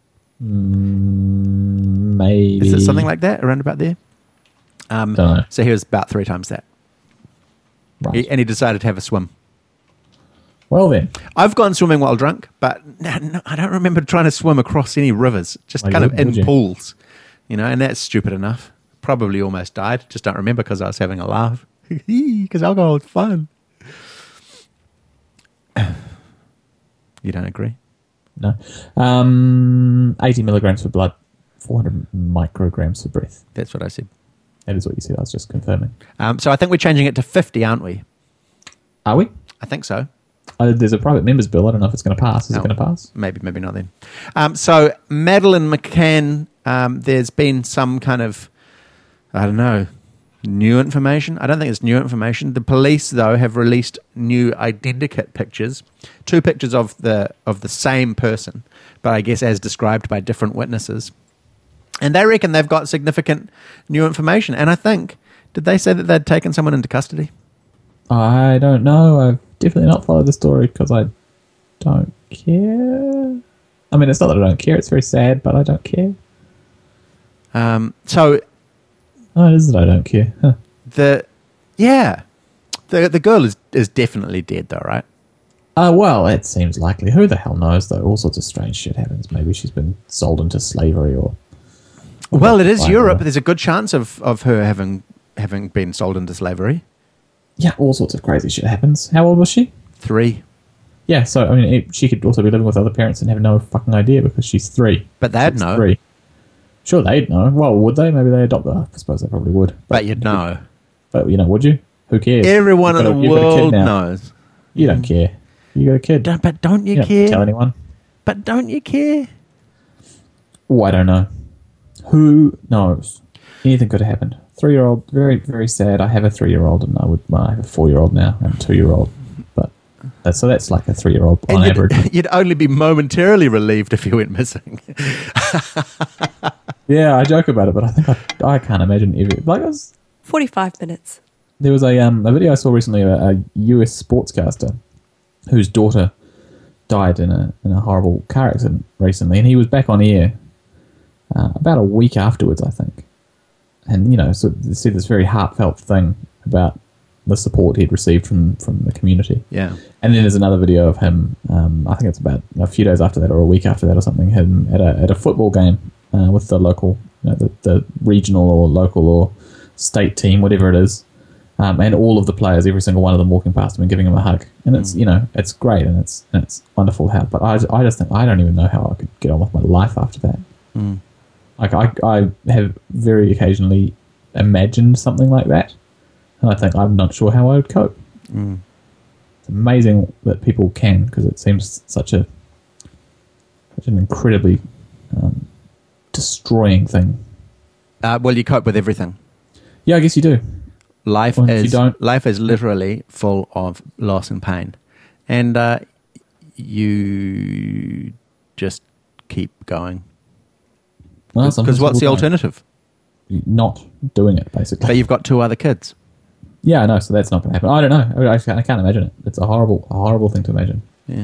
Mm, maybe. Is it something like that, around about there? Um, Don't know. So he was about three times that. Right. He, and he decided to have a swim. Well then, I've gone swimming while drunk, but no, no, I don't remember trying to swim across any rivers, just Oh, kind you of wouldn't, in would you? pools, you know, and that's stupid enough. Probably almost died. Just don't remember because I was having a laugh. Because alcohol is fun. You don't agree? no. Um, eighty milligrams for blood, four hundred micrograms for breath. That's what I said. That is what you said. I was just confirming. Um, so I think we're changing it to fifty, aren't we? Are we? I think so. Uh, there's a private members bill. I don't know if it's going to pass. Is No. it going to pass? Maybe, maybe not then. Um, so Madeleine McCann, um, there's been some kind of, I don't know, new information. I don't think it's new information. The police, though, have released new identikit pictures, two pictures of the of the same person, but I guess as described by different witnesses. And they reckon they've got significant new information. And I think, did they say that they'd taken someone into custody? I don't know. I've definitely not followed the story because I don't care. I mean, it's not that I don't care. It's very sad, but I don't care. Um, so Oh, it is that I don't care. Huh. the, yeah, the the girl is is definitely dead, though, right? Uh, well, it seems likely. Who the hell knows, though? All sorts of strange shit happens. Maybe she's been sold into slavery or... Well, it is Fine, Europe. whatever. There's a good chance of, of her having having been sold into slavery. yeah, all sorts of crazy shit happens. How old was she? Three. Yeah, so, I mean, it, she could also be living with other parents and have no fucking idea because she's three. But they'd She's know. Three. Sure, they'd know. Well, would they? Maybe they adopt her. I suppose they probably would. But you'd know. But, you know, would you? Who cares? Everyone in You've the got a- you've got a kid world now. knows. You don't care. You got a kid. Don't, but don't you, You don't care? tell anyone. But don't you care? Oh, I don't know. Who knows? Anything could have happened. Three-year-old, very, very sad. I have a three-year-old, and I would. Well, I have a four-year-old now and a two-year-old. But that's, so that's like a three-year-old on And average. you'd, you'd only be momentarily relieved if you went missing. Yeah, I joke about it, but I think I, I can't imagine every like. I was, forty-five minutes. there was a um a video I saw recently of a, a U S sportscaster whose daughter died in a in a horrible car accident recently, and he was back on air uh, about a week afterwards, I think. And you know, so said this very heartfelt thing about the support he'd received from from the community. Yeah. And then there's another video of him. Um, I think it's about a few days after that, or a week after that, or something. Him at a at a football game uh, with the local, you know, the, the regional or local or state team, whatever it is, um, and all of the players, every single one of them, walking past him and giving him a hug. And it's you know it's great and it's and it's wonderful how. But I, I just think I don't even know how I could get on with my life after that. Mm. Like I I have very occasionally imagined something like that, and I think I'm not sure how I would cope. Mm. It's amazing that people can, because it seems such a such an incredibly um, destroying thing. Uh, well, you cope with everything. Yeah, I guess you do. Life Well, if you is don't- life is literally full of loss and pain, and uh, you just keep going. Well, some Because what's the people don't. alternative? Not doing it, basically. But you've got two other kids. Yeah, I know. So that's not going to happen. I don't know. I, I can't I can't imagine it. It's a horrible, a horrible thing to imagine. Yeah.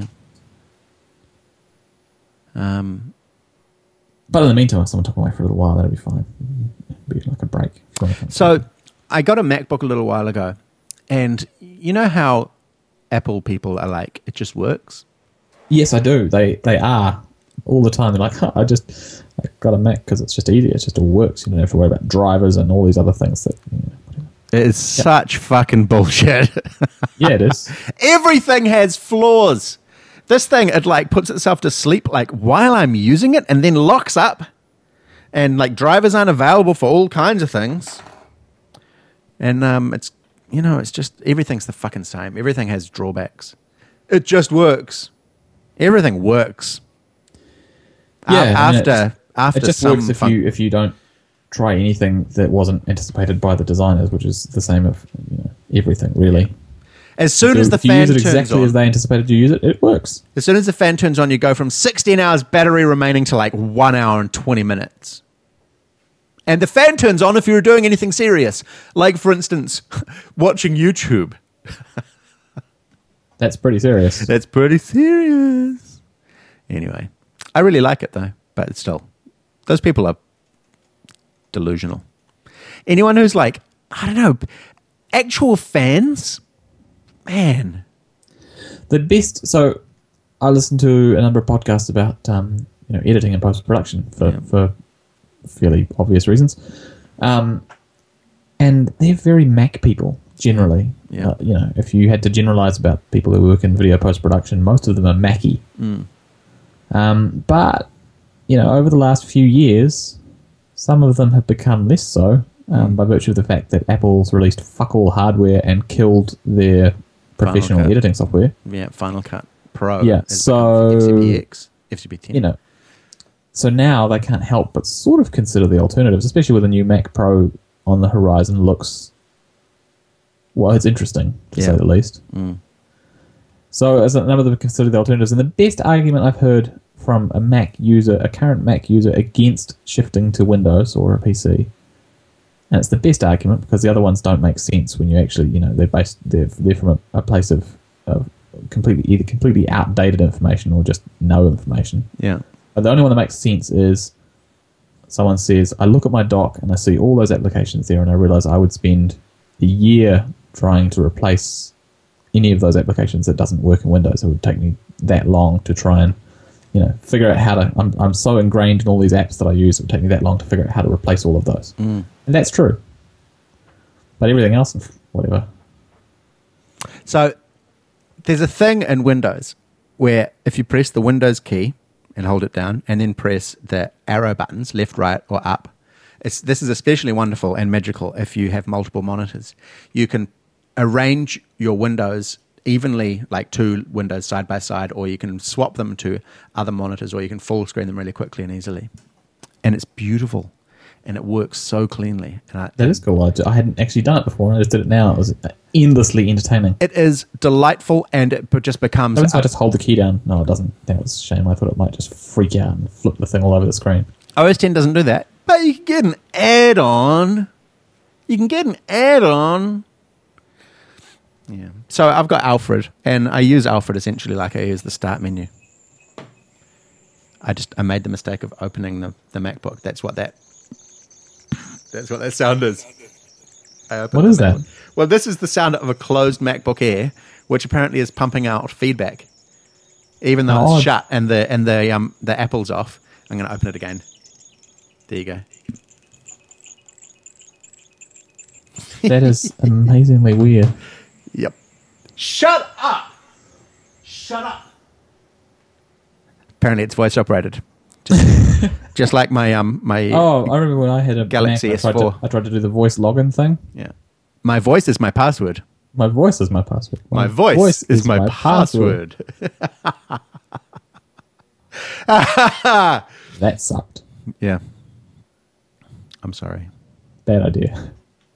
Um. But in the meantime, if someone took away for a little while, that'd be fine. It'd be like a break. So I got a MacBook a little while ago, and you know how Apple people are like, it just works. yes, I do. They they are all the time. They're like, huh, I just I got a Mac because it's just easier. It just all works. You don't have to worry about drivers and all these other things that. You know, whatever. It's such fucking bullshit. Yeah, it is. Everything has flaws. This thing, it like puts itself to sleep like while I'm using it, and then locks up, and like drivers aren't available for all kinds of things. And um, it's you know, it's just everything's the fucking same. Everything has drawbacks. It just works. Everything works. Yeah, A- I mean, after it's- after it just some works if fun- you if you don't try anything that wasn't anticipated by the designers, which is the same of you know everything really. as soon as the if you fan use it turns exactly on, as they anticipated you use it, it works. as soon as the fan turns on, you go from sixteen hours battery remaining to like one hour and twenty minutes. And the fan turns on if you're doing anything serious, like for instance, watching YouTube. That's pretty serious. That's pretty serious. Anyway, I really like it though, but it's still, those people are delusional. Anyone who's like, I don't know, actual fans, man. The best. So, I listened to a number of podcasts about um, you know editing and post production for Yeah. for fairly obvious reasons, um, and they're very Mac people generally. Yeah. Uh, you know, if you had to generalize about people who work in video post production, most of them are Mackie. Mm. Um, but you know, over the last few years, some of them have become less so um, Mm. by virtue of the fact that Apple's released fuck all hardware and killed their professional Cut. editing software. Yeah, Final Cut Pro. Yeah, has so- become F C P X, F C P ten. You know, so now they can't help but sort of consider the alternatives, especially with a new Mac Pro on the horizon. Looks, well, it's interesting to Yeah. say the least. Mm. So as a number of them consider the alternatives, and the best argument I've heard from a Mac user, a current Mac user, against shifting to Windows or a P C, and it's the best argument because the other ones don't make sense when you actually, you know, they're based, they're, they're from a, a place of, of completely either completely outdated information or just no information. Yeah. But the only one that makes sense is someone says, I look at my dock and I see all those applications there and I realize I would spend a year trying to replace any of those applications that doesn't work in Windows. It would take me that long to try and, you know, figure out how to, I'm, I'm so ingrained in all these apps that I use, it would take me that long to figure out how to replace all of those. Mm. And that's true. But everything else, whatever. So there's a thing in Windows where if you press the Windows key and hold it down and then press the arrow buttons, left, right, or up, it's, this is especially wonderful and magical if you have multiple monitors. You can arrange your windows evenly, like two windows side by side, or you can swap them to other monitors, or you can full screen them really quickly and easily. And it's beautiful, and it works so cleanly. And I, That is cool. I, I hadn't actually done it before. I just did it now. It was endlessly entertaining. It is delightful, and it be- just becomes... Happens if I just hold the key down? No, it doesn't. That was a shame. I thought it might just freak out and flip the thing all over the screen. O S ten doesn't do that, but you can get an add-on. You can get an add-on. Yeah. So I've got Alfred, and I use Alfred essentially like I use the start menu. I just I made the mistake of opening the, the MacBook. That's what that That's what that sound is. I opened What the is that? MacBook. Well, this is the sound of a closed MacBook Air, which apparently is pumping out feedback, even though Oh. it's shut and the and the um the Apple's off. I'm going to open it again. There you go. That is amazingly weird. Yep. Shut up! Shut up! Apparently, it's voice operated, just, just like my um my Oh, I remember when I had a Galaxy Mac, I tried S four. To, I tried to do the voice login thing. yeah. My voice is my password. My voice is my password. My, voice, is, my, password. That sucked. Yeah. I'm sorry. Bad idea.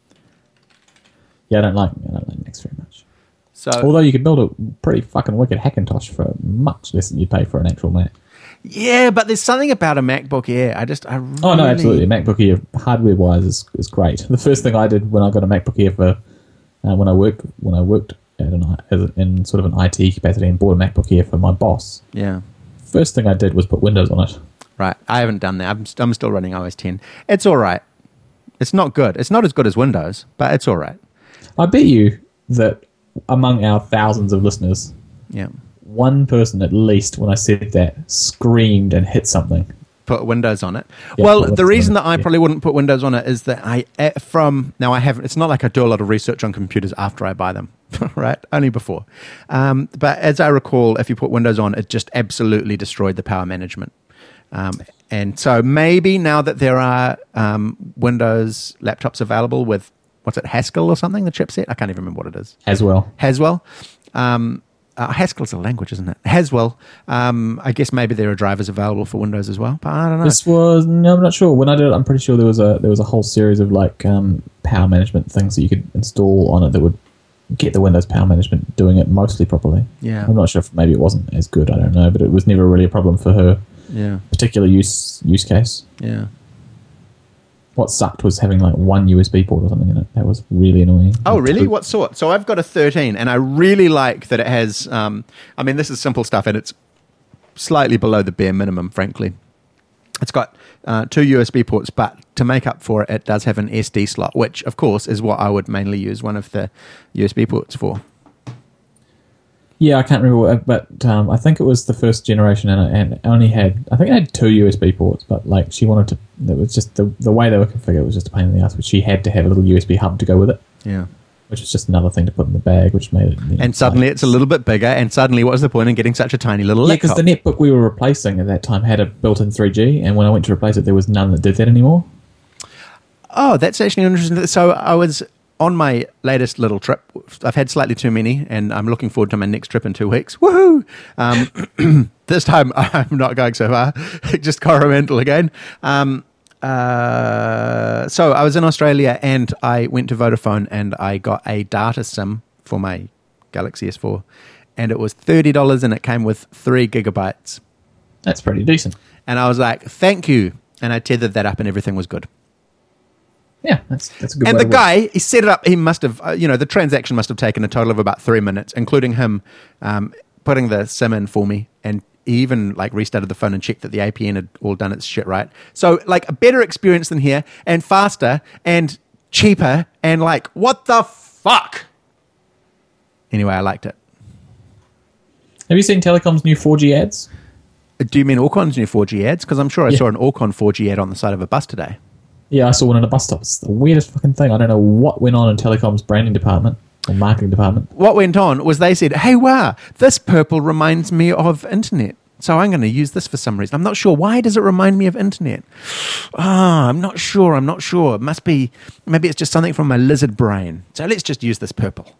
Yeah, I don't like I don't like Macs very much. So Although you could build a pretty fucking wicked Hackintosh for much less than you pay for an actual Mac. yeah, but there's something about a MacBook Air. I just I really... Oh no, absolutely. MacBook Air, hardware wise, is is great. The first thing I did when I got a MacBook Air for uh, when I worked when I worked at an, as a, in sort of an I T capacity and bought a MacBook Air for my boss. Yeah. First thing I did was put Windows on it. Right. I haven't done that. I'm, st- I'm still running O S ten. It's all right. It's not good. It's not as good as Windows, but it's all right. I bet you that among our thousands of listeners, Yeah. one person at least, when I said that, screamed and hit something. Put Windows on it. Yeah, well, put the Windows reason on it, that I yeah. probably wouldn't put Windows on it is that I, eh, from, now I haven't, it's not like I do a lot of research on computers after I buy them, right? Only before. Um, but as I recall, if you put Windows on, it just absolutely destroyed the power management. Um, and so maybe now that there are um, Windows laptops available with, what's it, Haskell or something, the chipset? I can't even remember what it is. As well. Haswell. Um, uh, Haskell's a language, isn't it? Haswell. Um, I guess maybe there are drivers available for Windows as well, but I don't know. This was no, I'm not sure. When I did it, I'm pretty sure there was a there was a whole series of like um, power management things that you could install on it that would get the Windows power management doing it mostly properly. Yeah. I'm not sure if maybe it wasn't as good. I don't know, but it was never really a problem for her Yeah, particular use use case. yeah. What sucked was having like one U S B port or something in it. That was really annoying. Oh, really? What sort? So I've got a thirteen, and I really like that it has, um, I mean, this is simple stuff, and it's slightly below the bare minimum, frankly. It's got uh, two U S B ports, but to make up for it, it does have an S D slot, which, of course, is what I would mainly use one of the U S B ports for. Yeah, I can't remember, what, but um, I think it was the first generation, and it, and it only had, I think it had two U S B ports, but like she wanted to, it was just the the way they were configured was just a pain in the ass, but she had to have a little U S B hub to go with it, Yeah. which is just another thing to put in the bag, which made it. You know, And suddenly like- it's a little bit bigger, and suddenly what was the point in getting such a tiny little Yeah, laptop? because the netbook we were replacing at that time had a built-in three G, and when I went to replace it, there was none that did that anymore. Oh, that's actually interesting. So I was on my latest little trip. I've had slightly too many, and I'm looking forward to my next trip in two weeks. Woohoo! Um, this time I'm not going so far, just Coromandel again. Um, uh, so I was in Australia, and I went to Vodafone, and I got a data SIM for my Galaxy S four, and it was thirty dollars, and it came with three gigabytes. That's pretty decent. And I was like, thank you. And I tethered that up, and everything was good. Yeah, that's that's a good. And way the to work. guy, he set it up, he must have, uh, you know, the transaction must have taken a total of about three minutes, including him um, putting the SIM in for me, and he even like restarted the phone and checked that the A P N had all done its shit right. So like a better experience than here, and faster, and cheaper, and like, what the fuck? Anyway, I liked it. Have you seen Telecom's new four G ads? Do you mean Orcon's new four G ads? Because I'm sure I Yeah. saw an Orcon four G ad on the side of a bus today. Yeah, I saw one in a bus stop. It's the weirdest fucking thing. I don't know what went on in Telecom's branding department. or marketing department. What went on was they said, hey, wow, this purple reminds me of internet. So I'm going to use this for some reason. I'm not sure. Why does it remind me of internet? Ah, I'm not sure. I'm not sure. It must be, maybe it's just something from my lizard brain. So let's just use this purple.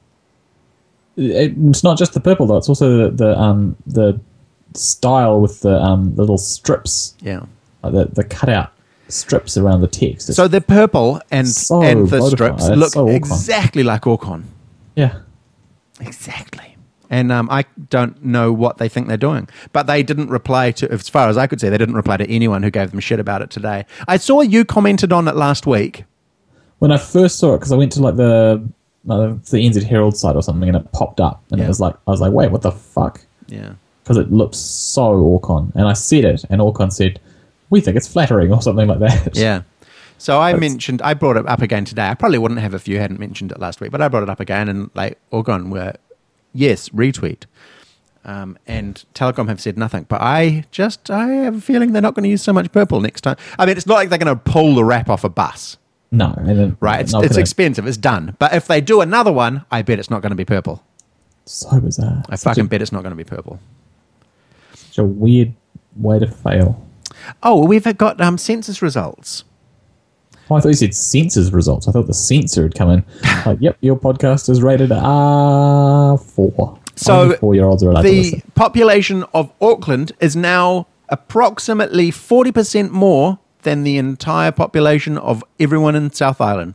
It's not just the purple though. It's also the the, um, the style with the um, little strips. Yeah. Like the the cutout strips around the text. It's So the purple and so and the Vodafone. strips It's look so Orcon. exactly like Orcon. yeah. Exactly. And um, I don't know what they think they're doing. But they didn't reply to, as far as I could see, they didn't reply to anyone who gave them shit about it today. I saw you commented on it last week. When I first saw it, because I went to like the uh, the N Z Herald site or something, and it popped up, and Yeah. it was like I was like, wait, what the fuck? Yeah. Because it looked so Orcon, and I said it, and Orcon said, we think it's flattering or something like that. Yeah. So I That's- mentioned, I brought it up again today. I probably wouldn't have if you hadn't mentioned it last week, but I brought it up again, and like Orcon were, yes, retweet. Um, and Telecom have said nothing. But I just, I have a feeling they're not going to use so much purple next time. I mean, it's not like they're going to pull the wrap off a bus, No, and then, right? It's, not it's gonna- expensive. It's done. But if they do another one, I bet it's not going to be purple. so bizarre. I Such fucking a, bet it's not going to be purple. such a weird way to fail. Oh, we've got um, census results. Oh, I thought you said censor's results. I thought the censor had come in. Like, yep, your podcast is rated R four. So Only four-year-olds are allowed to the listen. population of Auckland is now approximately forty percent more than the entire population of everyone in South Island.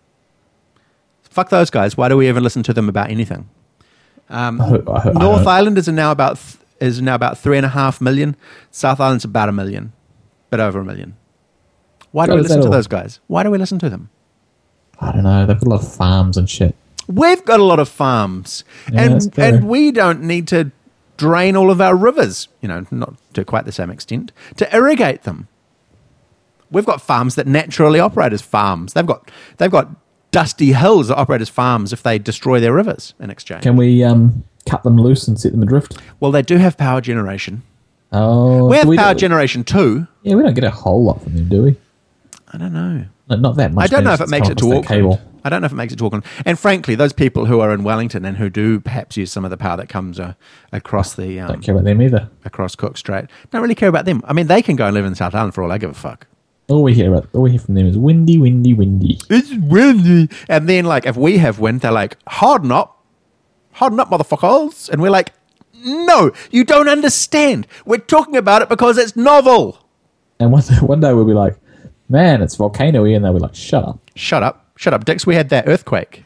Fuck those guys. Why do we even listen to them about anything? Um, I hope- I hope- I North don't- Island is now about th- is now about three and a half million. South Island's about a million, bit over a million. Why do God, we is listen that to all? those guys? Why do we listen to them? I don't know. They've got a lot of farms and shit. We've got a lot of farms, Yeah, that's and true. and we don't need to drain all of our rivers. You know, not to quite the same extent, to irrigate them. We've got farms that naturally operate as farms. They've got they've got dusty hills that operate as farms if they destroy their rivers in exchange. Can we um, cut them loose and set them adrift? Well, they do have power generation. Oh, We do have we power do- generation too. Yeah, we don't get a whole lot from them, do we? I don't know. No, not that much. I don't know if It's it makes come it to across that Auckland. cable. I don't know if it makes it to Auckland. And frankly, those people who are in Wellington and who do perhaps use some of the power that comes uh, across the um, Don't care about them either. across Cook Strait, don't really care about them. I mean, they can go and live in South Island for all I give a fuck. All we hear about, all we hear from them is windy, windy, windy. It's windy. And then, like, if we have wind, they're like, harden up. Harden up, motherfuckers. And we're like, no, you don't understand. We're talking about it because it's novel. And one one day we'll be like, man, it's volcano-y, and they'll be like, shut up. Shut up. Shut up, Dix. We had that earthquake.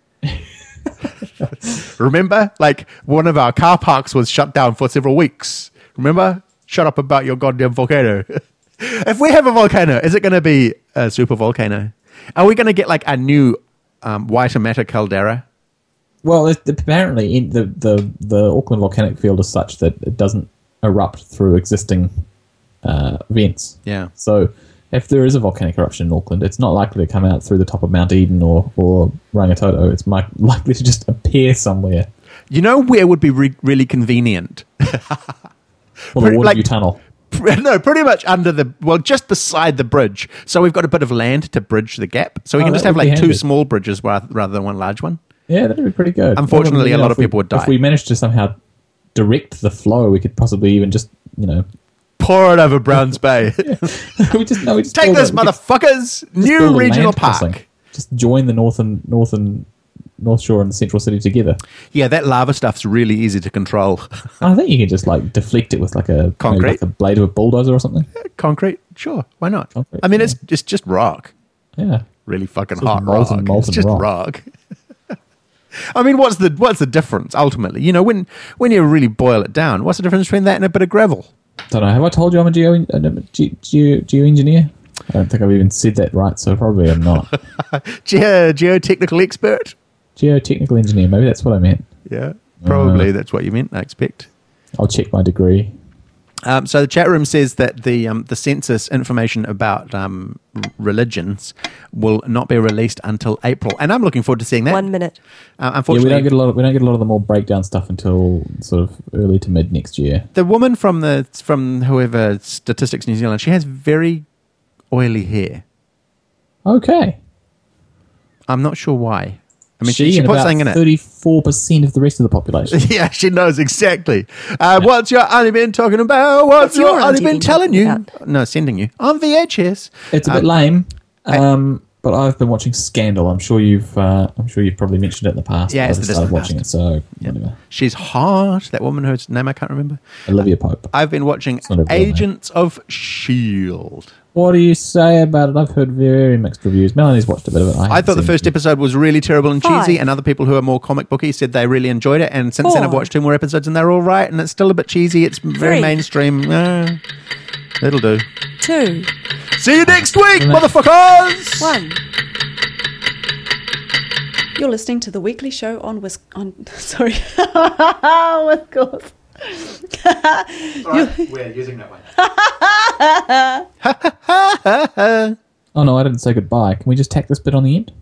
Remember? Like, one of our car parks was shut down for several weeks. Remember? Shut up about your goddamn volcano. If we have a volcano, is it going to be a super volcano? Are we going to get, like, a new um, Waitemata caldera? Well, it, apparently in the, the, the Auckland volcanic field is such that it doesn't erupt through existing uh, vents. Yeah. So if there is a volcanic eruption in Auckland, it's not likely to come out through the top of Mount Eden or, or Rangitoto. It's mi- likely to just appear somewhere. You know where would be re- really convenient? Or Pretty- the like- Waterview Tunnel. No, pretty much under the, well, just beside the bridge. So we've got a bit of land to bridge the gap. So we Oh, can just that have would be like two handy. small bridges rather, rather than one large one. Yeah, that'd be pretty good. Unfortunately, Well, a lot if of we- people would die. If we managed to somehow direct the flow, we could possibly even just, you know... Pour it over Browns Bay. we just, no, we just Take build this, a- we could motherfuckers! just New build a regional land park. crossing. Just join the north and north and North Shore and Central City together. Yeah, that lava stuff's really easy to control. I think you can just like deflect it with like a Concrete? maybe like a blade of a bulldozer or something. Concrete, sure, why not? Concrete, I mean, yeah. it's it's just rock. Yeah, Really fucking It's just hot molten- rock. molten it's just rock. rock. I mean, what's the what's the difference ultimately? You know, when when you really boil it down, what's the difference between that and a bit of gravel? don't know. Have I told you I'm a geo a ge- geo geoengineer? I don't think I've even said that right, so probably I'm not. Ge- geotechnical expert. Geotechnical engineer, maybe that's what I meant. Yeah, probably Uh. that's what you meant. I expect. I'll check my degree. Um, so the chat room says that the um, the census information about um, r- religions will not be released until April, and I'm looking forward to seeing that. One minute. Uh, Yeah, we unfortunately, don't get a lot. Of, we don't get a lot of the more breakdown stuff until sort of early to mid next year. the woman from the from whoever Statistics New Zealand, she has very oily hair. Okay. I'm not sure why. I mean, she, she, she and put about something in it. thirty-four percent of the rest of the population. Yeah, she knows exactly. Uh, what's your auntie been talking about? What's, What's your your auntie auntie been been telling talking you? about? No, sending you on V H S. It's a bit Um, lame, um, but I've been watching Scandal. I'm sure you've. Uh, I'm sure you've probably mentioned it in the past. Yeah, but it's I the just started distant watching past. it, so whatever. She's hot. That woman whose name I can't remember. Olivia Pope. I've been watching not a real name. Agents of Shield. What do you say about it? I've heard very mixed reviews. Melanie's watched a bit of it. I, I haven't thought the seen first it. episode was really terrible and cheesy, Five. and other people who are more comic booky said they really enjoyed it. And since then, I've Four. watched two more episodes, and they're all right. And it's still a bit cheesy. It's very Three. mainstream. Uh, it'll do. Two. See you next week, Good night. motherfuckers. One. You're listening to the weekly show on Wis- on sorry, Wisconsin. We're using that one. Oh no, I didn't say goodbye. Can we just tack this bit on the end?